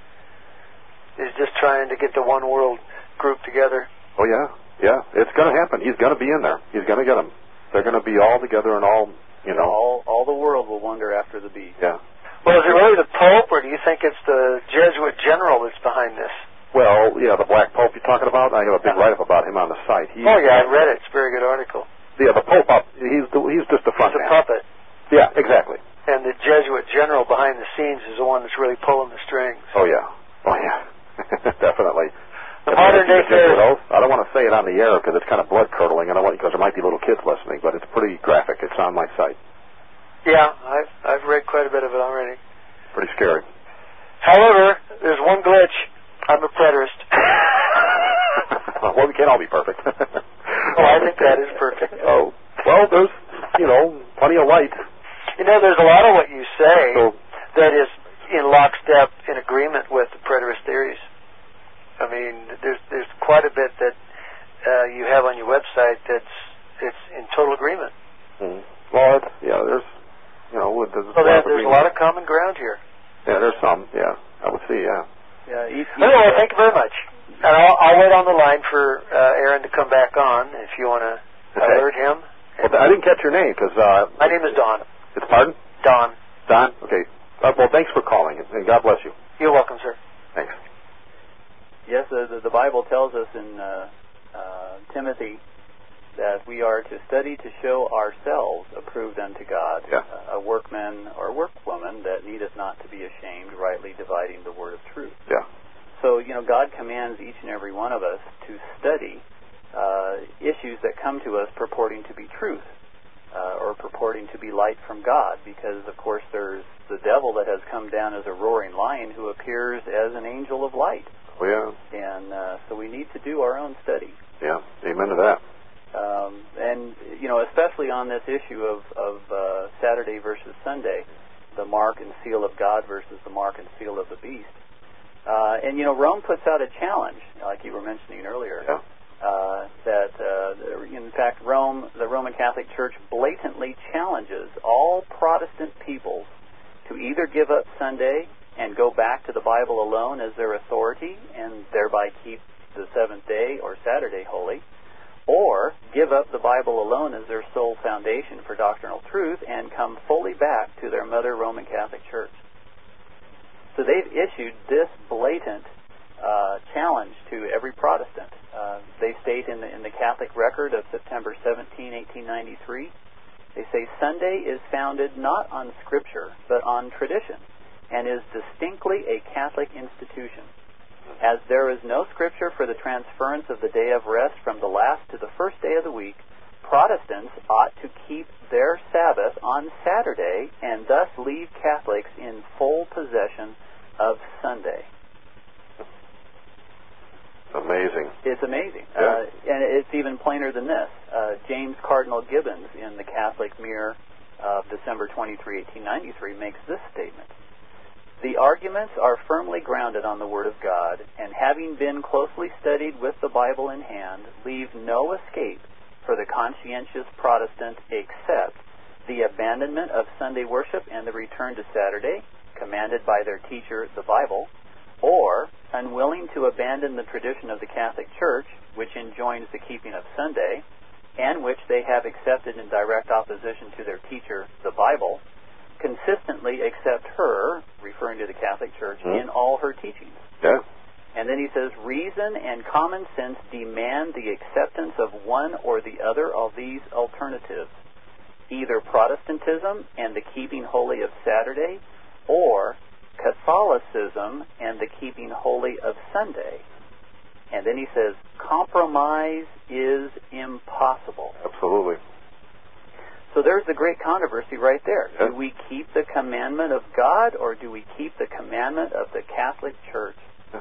Speaker 3: is just trying to get the One World group together.
Speaker 1: Oh, yeah. Yeah, it's going to happen. He's going to be in there. He's going to get them. They're going to be all together and all, you know.
Speaker 2: All, all the world will wonder after the beast.
Speaker 1: Yeah.
Speaker 3: Well, is it really the Pope, or do you think it's the Jesuit general that's behind this?
Speaker 1: Well, yeah, the Black Pope you're talking about, I have a big write-up about him on the site. He,
Speaker 3: oh, yeah, I read it. It's a very good article.
Speaker 1: Yeah, the Pope, up, he's the, he's just the front
Speaker 3: He's a
Speaker 1: man.
Speaker 3: puppet.
Speaker 1: Yeah, exactly.
Speaker 3: And the Jesuit general behind the scenes is the one that's really pulling the strings.
Speaker 1: Oh, yeah. Oh, yeah. Definitely.
Speaker 3: The modern day
Speaker 1: Pharaoh. I don't want to say it on the air because it's kind of blood-curdling. I don't want because there might be little kids listening, but it's pretty graphic. It's on my site.
Speaker 3: Yeah, I've, I've read quite a bit of it already.
Speaker 1: Pretty scary.
Speaker 3: However, there's one glitch. I'm a preterist.
Speaker 1: Well, we can't all be perfect.
Speaker 3: Oh, I think that is perfect.
Speaker 1: Oh, well, there's, you know, plenty of light.
Speaker 3: You know, there's a lot of what you say
Speaker 1: So,
Speaker 3: that is in lockstep, in agreement with the preterist theories. I mean, there's there's quite a bit that uh, you have on your website that's it's in total agreement.
Speaker 1: mm, well, it's, yeah, there's, you know, there's,
Speaker 3: So
Speaker 1: a,
Speaker 3: there,
Speaker 1: lot
Speaker 3: there's a lot of common ground here.
Speaker 1: Yeah, there's some. Yeah, I would see. Yeah.
Speaker 2: Yeah. Each,
Speaker 3: Anyway, thank you very much. And I'll, I'll wait on the line for uh, Aaron to come back on if you want to
Speaker 1: Okay.
Speaker 3: alert him.
Speaker 1: Well, I didn't catch your name because. Uh,
Speaker 3: My name is Don.
Speaker 1: It's pardon?
Speaker 3: Don.
Speaker 1: Don. Okay. Uh, well, thanks for calling, and God bless you.
Speaker 3: You're welcome, sir.
Speaker 1: Thanks.
Speaker 2: Yes, uh, the, the Bible tells us in uh, uh, Timothy that we are to study to show ourselves approved unto God,
Speaker 1: Yeah.
Speaker 2: uh, a workman or workwoman that needeth not to be ashamed, rightly dividing the word of truth.
Speaker 1: Yeah.
Speaker 2: So, you know, God commands each and every one of us to study uh, issues that come to us purporting to be truth uh, or purporting to be light from God, because, of course, there's the devil that has come down as a roaring lion who appears as an angel of light.
Speaker 1: Oh, yeah.
Speaker 2: And uh, so we need to do our own study.
Speaker 1: Yeah. Amen to that.
Speaker 2: Um, and, you know, especially on this issue of, of uh, Saturday versus Sunday, the mark and seal of God versus the mark and seal of the beast. Uh, and, you know, Rome puts out a challenge, like you were mentioning earlier,
Speaker 1: Yeah.
Speaker 2: uh, that, uh, in fact, Rome, the Roman Catholic Church blatantly challenges all Protestant peoples to either give up Sunday and go back to the Bible alone as their authority and thereby keep the seventh day or Saturday holy, or give up the Bible alone as their sole foundation for doctrinal truth and come fully back to their mother Roman Catholic Church. So they've issued this blatant uh, challenge to every Protestant. Uh, they state in the, in the Catholic record of September seventeenth, eighteen ninety-three, they say Sunday is founded not on Scripture but on tradition and is distinctly a Catholic institution. As there is no Scripture for the transference of the day of rest from the last to the first day of the week, Protestants ought to keep their Sabbath on Saturday and thus leave Catholics in full possession of Sunday.
Speaker 1: Amazing.
Speaker 2: It's amazing.
Speaker 1: Yeah.
Speaker 2: Uh, and it's even plainer than this. Uh, James Cardinal Gibbons in the Catholic Mirror of December twenty-third, eighteen ninety-three makes this statement. The arguments are firmly grounded on the Word of God, and having been closely studied with the Bible in hand, leave no escape for the conscientious Protestant except the abandonment of Sunday worship and the return to Saturday, commanded by their teacher, the Bible, or unwilling to abandon the tradition of the Catholic Church, which enjoins the keeping of Sunday, and which they have accepted in direct opposition to their teacher, the Bible, consistently accept her, referring to the Catholic Church,
Speaker 1: mm-hmm.
Speaker 2: in all her teachings.
Speaker 1: Yeah.
Speaker 2: And then he says, reason and common sense demand the acceptance of one or the other of these alternatives, either Protestantism and the keeping holy of Saturday, or Catholicism and the keeping holy of Sunday. And then he says, compromise is impossible.
Speaker 1: Absolutely.
Speaker 2: So there's the great controversy right there.
Speaker 1: Yeah.
Speaker 2: Do we keep the commandment of God, or do we keep the commandment of the Catholic Church?
Speaker 1: Yeah.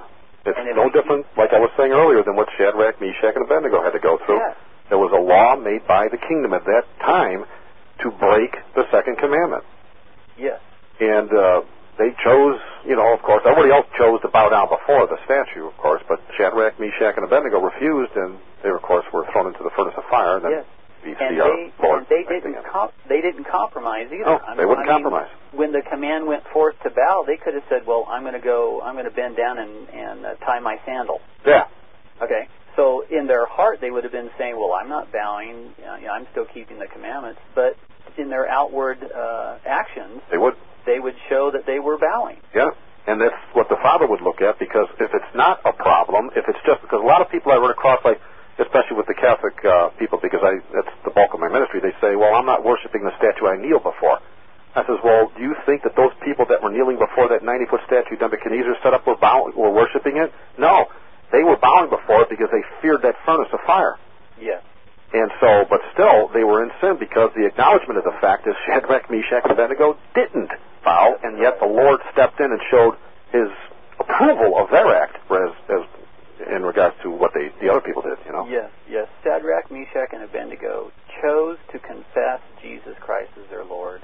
Speaker 1: It's
Speaker 2: And if
Speaker 1: no
Speaker 2: we-
Speaker 1: different, like I was saying earlier, than what Shadrach, Meshach, and Abednego had to go through.
Speaker 2: Yes.
Speaker 1: There was a law made by the kingdom at that time to break the second commandment.
Speaker 2: Yes.
Speaker 1: And uh, they chose, you know, of course, everybody else chose to bow down before the statue, of course, but Shadrach, Meshach, and Abednego refused, and they, of course, were thrown into the furnace of fire. And then
Speaker 2: Yes.
Speaker 1: we
Speaker 2: And
Speaker 1: see our
Speaker 2: they,
Speaker 1: Lord
Speaker 2: and they
Speaker 1: acting
Speaker 2: didn't
Speaker 1: in it.
Speaker 2: com- they didn't compromise either.
Speaker 1: No,
Speaker 2: I
Speaker 1: they
Speaker 2: mean-
Speaker 1: wouldn't
Speaker 2: I mean,
Speaker 1: compromise.
Speaker 2: When the command went forth to bow, they could have said, "Well, I'm going to go. I'm going to bend down and, and uh, tie my sandal."
Speaker 1: Yeah.
Speaker 2: Okay. So in their heart, they would have been saying, "Well, I'm not bowing. You know, I'm still keeping the commandments." But in their outward uh, actions,
Speaker 1: They would.
Speaker 2: they would show that they were bowing.
Speaker 1: Yeah. And that's what the Father would look at, because if it's not a problem, if it's just because a lot of people I run across, like especially with the Catholic uh, people, because I that's the bulk of my ministry, they say, "Well, I'm not worshiping the statue I kneel before." I says, "Well, do you think that those people that were kneeling before that ninety-foot statue Nebuchadnezzar set up were bowing, were worshiping it? No, they were bowing before it because they feared that furnace of fire."
Speaker 2: Yes.
Speaker 1: And so, but still, they were in sin because the acknowledgement of the fact is Shadrach, Meshach, and Abednego didn't bow, and yet the Lord stepped in and showed His approval of their act, whereas as in regards to what they the other people did, you know.
Speaker 2: Yes. Yes. Shadrach, Meshach, and Abednego chose to confess Jesus Christ as their Lord.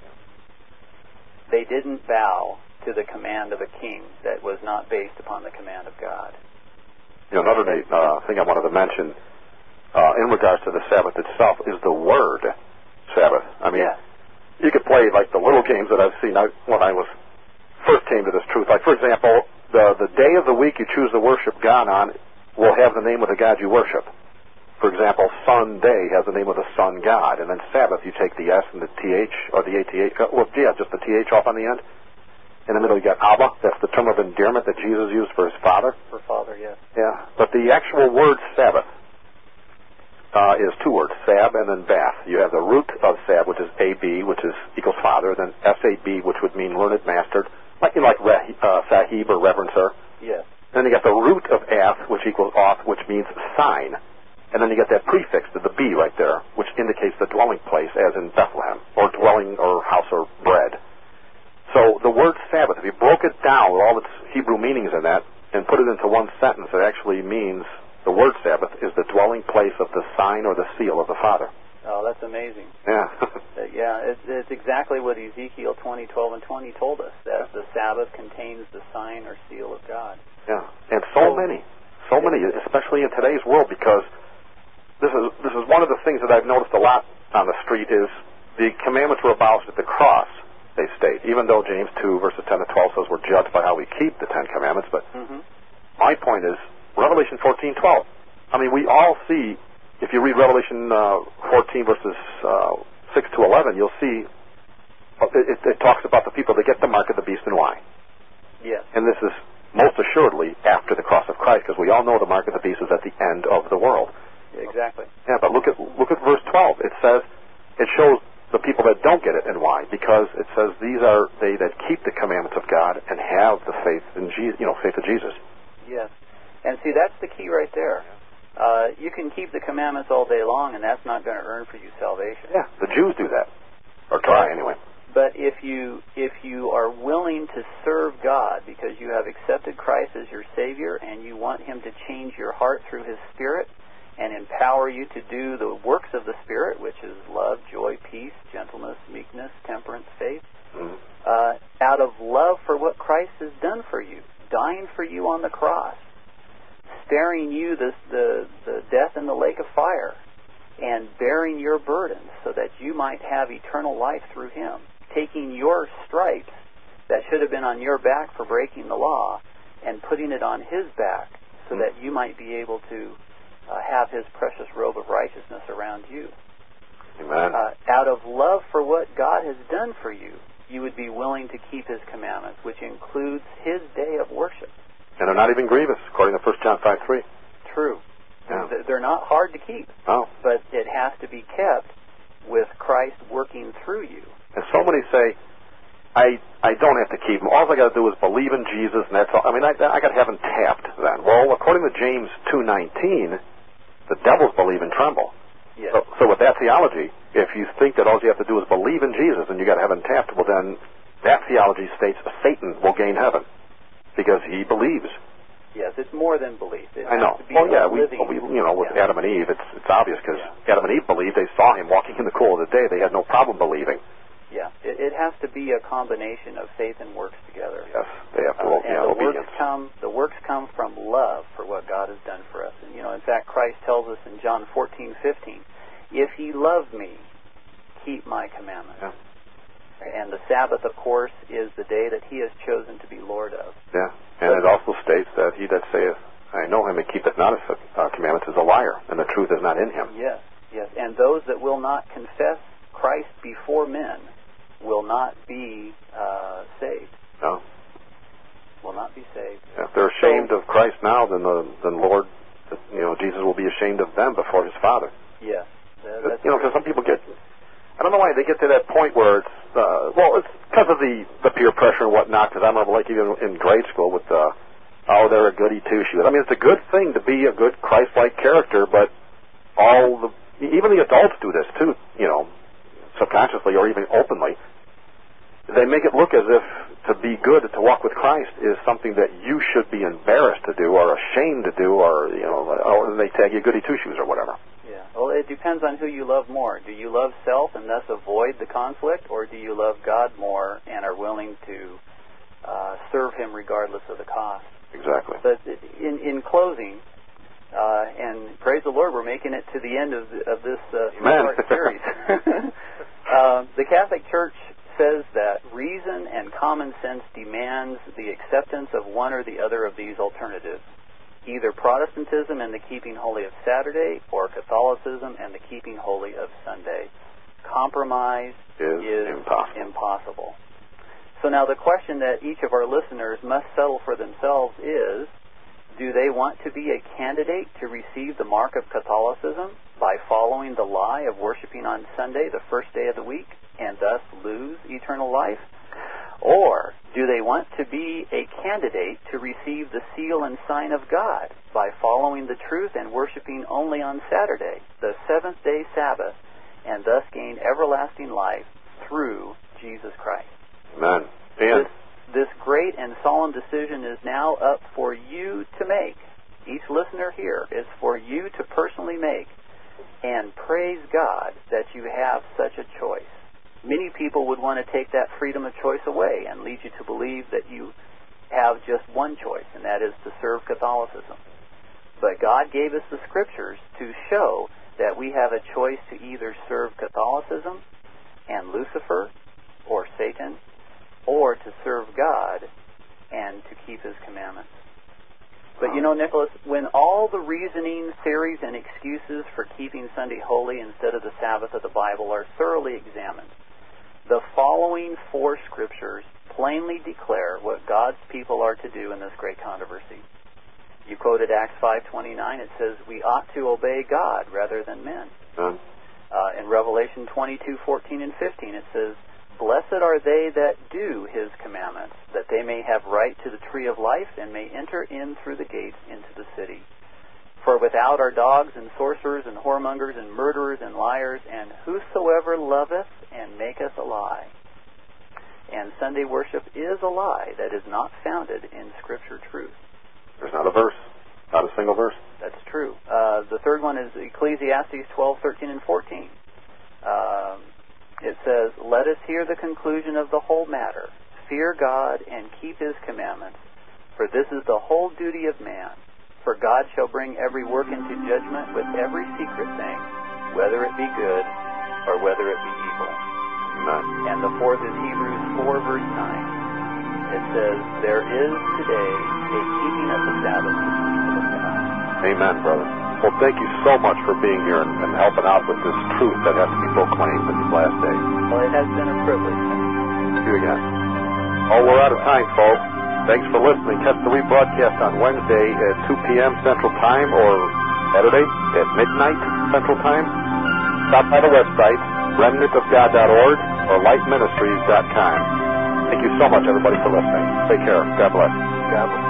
Speaker 2: They didn't bow to the command of a king that was not based upon the command of God.
Speaker 1: You know, another uh, thing I wanted to mention uh, in regards to the Sabbath itself is the word Sabbath. I mean,
Speaker 2: Yeah.
Speaker 1: you could play like the little games that I've seen I, when I was first came to this truth. Like, for example, the the day of the week you choose to worship God on will have the name of the God you worship. For example, Sunday has the name of the sun God, and then Sabbath you take the S and the T H or the A T H. Uh, well, yeah, just the T H off on the end. In the middle you got Abba. That's the term of endearment that Jesus used for His Father.
Speaker 2: For Father, yes.
Speaker 1: Yeah, but the actual word Sabbath uh, is two words, Sab and then Bath. You have the root of Sab, which is A B, which is equals Father, then S A B, which would mean learned, mastered, like you know, like re, uh, Sahib or Reverencer.
Speaker 2: Yes.
Speaker 1: Then you got the root of Ath, which equals Oth, which means sign. And then you get that prefix to the B right there, which indicates the dwelling place, as in Bethlehem, or dwelling or house or bread. So the word Sabbath, if you broke it down with all its Hebrew meanings in that and put it into one sentence, it actually means the word Sabbath is the dwelling place of the sign or the seal of the Father.
Speaker 2: Oh, that's amazing.
Speaker 1: Yeah.
Speaker 2: Uh, yeah, it's, it's exactly what Ezekiel twenty, twelve, and twenty told us, that the Sabbath contains the sign or seal of God.
Speaker 1: Yeah, and so many, so many, especially in today's world, because this is this is one of the things that I've noticed a lot on the street is the commandments were abolished at the cross, they state, even though James two, verses ten to twelve says we're judged by how we keep the Ten Commandments. But
Speaker 2: Mm-hmm.
Speaker 1: my point is Revelation fourteen twelve. I mean, we all see, if you read Revelation uh, fourteen, verses uh, six to eleven, you'll see uh, it, it talks about the people that get the mark of the beast and why.
Speaker 2: Yes.
Speaker 1: And this is most assuredly after the cross of Christ, because we all know the mark of the beast is at the end of the world.
Speaker 2: Exactly.
Speaker 1: Yeah, but look at look at verse twelve. It says, it shows the people that don't get it and why, because it says these are they that keep the commandments of God and have the faith in Jesus, you know, faith of Jesus.
Speaker 2: Yes. And see, that's the key right there. Uh, you can keep the commandments all day long, and that's not going to earn for you salvation.
Speaker 1: Yeah, the Jews do that, or try anyway.
Speaker 2: But if you if you are willing to serve God because you have accepted Christ as your Savior and you want Him to change your heart through His Spirit and empower you to do the works of the Spirit, which is love, joy, peace, gentleness, meekness, temperance, faith,
Speaker 1: Mm-hmm.
Speaker 2: uh, out of love for what Christ has done for you, dying for you on the cross, sparing you the, the, the death in the lake of fire, and bearing your burdens so that you might have eternal life through Him, taking your stripes that should have been on your back for breaking the law and putting it on His back so
Speaker 1: Mm-hmm.
Speaker 2: that you might be able to uh, have His precious robe of righteousness around you.
Speaker 1: Amen.
Speaker 2: Uh, out of love for what God has done for you, you would be willing to keep His commandments, which includes His day of worship.
Speaker 1: And they're not even grievous, according to First John five three.
Speaker 2: True.
Speaker 1: Yeah.
Speaker 2: Th- They're not hard to keep,
Speaker 1: Oh.
Speaker 2: but it has to be kept with Christ working through you.
Speaker 1: And so many say, I I don't have to keep them. All I got to do is believe in Jesus, and that's all. I mean, I, I got heaven tapped then. Well, according to James two nineteen, the devils believe and tremble.
Speaker 2: Yes.
Speaker 1: So, so with that theology, if you think that all you have to do is believe in Jesus and you got heaven tapped, well then that theology states Satan will gain heaven because he believes.
Speaker 2: Yes, yes, it's more than belief. It
Speaker 1: I know.
Speaker 2: Has to be
Speaker 1: well, yeah, we,
Speaker 2: living,
Speaker 1: we, you know, with
Speaker 2: yeah.
Speaker 1: Adam and Eve, it's it's obvious because
Speaker 2: Yeah.
Speaker 1: Adam and Eve believed. They saw him walking in the cool of the day. They had no problem believing.
Speaker 2: Yeah, it, it has to be a combination of faith and works together.
Speaker 1: Yes, they have to.
Speaker 2: Uh, and
Speaker 1: yeah,
Speaker 2: the
Speaker 1: obedience.
Speaker 2: works come. The works come from love for what God has done for us. And you know, in fact, Christ tells us in John fourteen fifteen, "If ye love me, keep my commandments."
Speaker 1: Yeah.
Speaker 2: And the Sabbath, of course, is the day that He has chosen to be Lord of.
Speaker 1: Yeah, and it also states that he that saith, "I know him," and keepeth not his uh, commandments is a liar, and the truth is not in him.
Speaker 2: Yes, yes. And those that will not confess Christ before men will not be uh, saved.
Speaker 1: No.
Speaker 2: Will not be saved.
Speaker 1: Yeah, if they're ashamed so, of Christ now, then the then Lord, you know, Jesus will be ashamed of them before His Father.
Speaker 2: Yes. That, that's
Speaker 1: you know, because some people get, I don't know why they get to that point where it's, uh, well, it's because of the, the peer pressure and whatnot, because I remember, like, even in grade school with, uh, oh, they're a goody two-shoes. I mean, it's a good thing to be a good Christ-like character, but all the, even the adults do this, too, you know, subconsciously or even openly. They make it look as if to be good, to walk with Christ, is something that you should be embarrassed to do or ashamed to do, or, you know, or they tag you goody two-shoes or whatever.
Speaker 2: Yeah. Well, it depends on who you love more. Do you love self and thus avoid the conflict, or do you love God more and are willing to uh, serve Him regardless of the cost?
Speaker 1: Exactly.
Speaker 2: But in, in closing, uh, and praise the Lord, we're making it to the end of, the, of this uh, three-part series. uh, the Catholic Church says that reason and common sense demands the acceptance of one or the other of these alternatives, either Protestantism and the keeping holy of Saturday or Catholicism and the keeping holy of Sunday. Compromise
Speaker 1: is,
Speaker 2: is
Speaker 1: impossible.
Speaker 2: impossible. So now the question that each of our listeners must settle for themselves is, do they want to be a candidate to receive the mark of Catholicism by following the lie of worshiping on Sunday, the first day of the week, and thus lose eternal life? Or do they want to be a candidate to receive the seal and sign of God by following the truth and worshiping only on Saturday, the seventh day Sabbath, and thus gain everlasting life through Jesus Christ?
Speaker 1: Amen. And
Speaker 2: this, this great and solemn decision is now up for you to make. Each listener here is for you to personally make, and praise God that you have such a choice. Many people would want to take that freedom of choice away and lead you to believe that you have just one choice, and that is to serve Catholicism. But God gave us the Scriptures to show that we have a choice to either serve Catholicism and Lucifer or Satan, or to serve God and to keep His commandments. But you know, Nicholas, when all the reasoning, theories, and excuses for keeping Sunday holy instead of the Sabbath of the Bible are thoroughly examined, the following four scriptures plainly declare what God's people are to do in this great controversy. You quoted Acts five twenty-nine. It says, we ought to obey God rather than men.
Speaker 1: uh,
Speaker 2: Uh, in Revelation twenty-two fourteen and fifteen, it says, blessed are they that do His commandments, that they may have right to the tree of life and may enter in through the gates into the city. For without are dogs and sorcerers and whoremongers and murderers and liars, and whosoever loveth and maketh a lie. And Sunday worship is a lie that is not founded in Scripture truth.
Speaker 1: there's not a verse, not a single verse.
Speaker 2: That's true. Uh, the third one is Ecclesiastes twelve thirteen and fourteen. Um, it says, let us hear the conclusion of the whole matter. Fear God and keep His commandments, for this is the whole duty of man. For God shall bring every work into judgment with every secret thing, whether it be good or whether it be evil.
Speaker 1: Amen.
Speaker 2: And the fourth is Hebrews four, verse nine. It says, there is today a keeping of the Sabbath to the people of God.
Speaker 1: Amen, brother. Well, thank you so much for being here and, and helping out with this truth that has to be proclaimed in these last days.
Speaker 2: Well, it has been a privilege.
Speaker 1: See you again. Oh, we're out of time, folks. Thanks for listening. Catch the rebroadcast on Wednesday at two p.m. Central Time or Saturday at midnight Central Time. Stop by the website, remnant of god dot org or light ministries dot com. Thank you so much, everybody, for listening. Take care. God bless.
Speaker 2: God bless.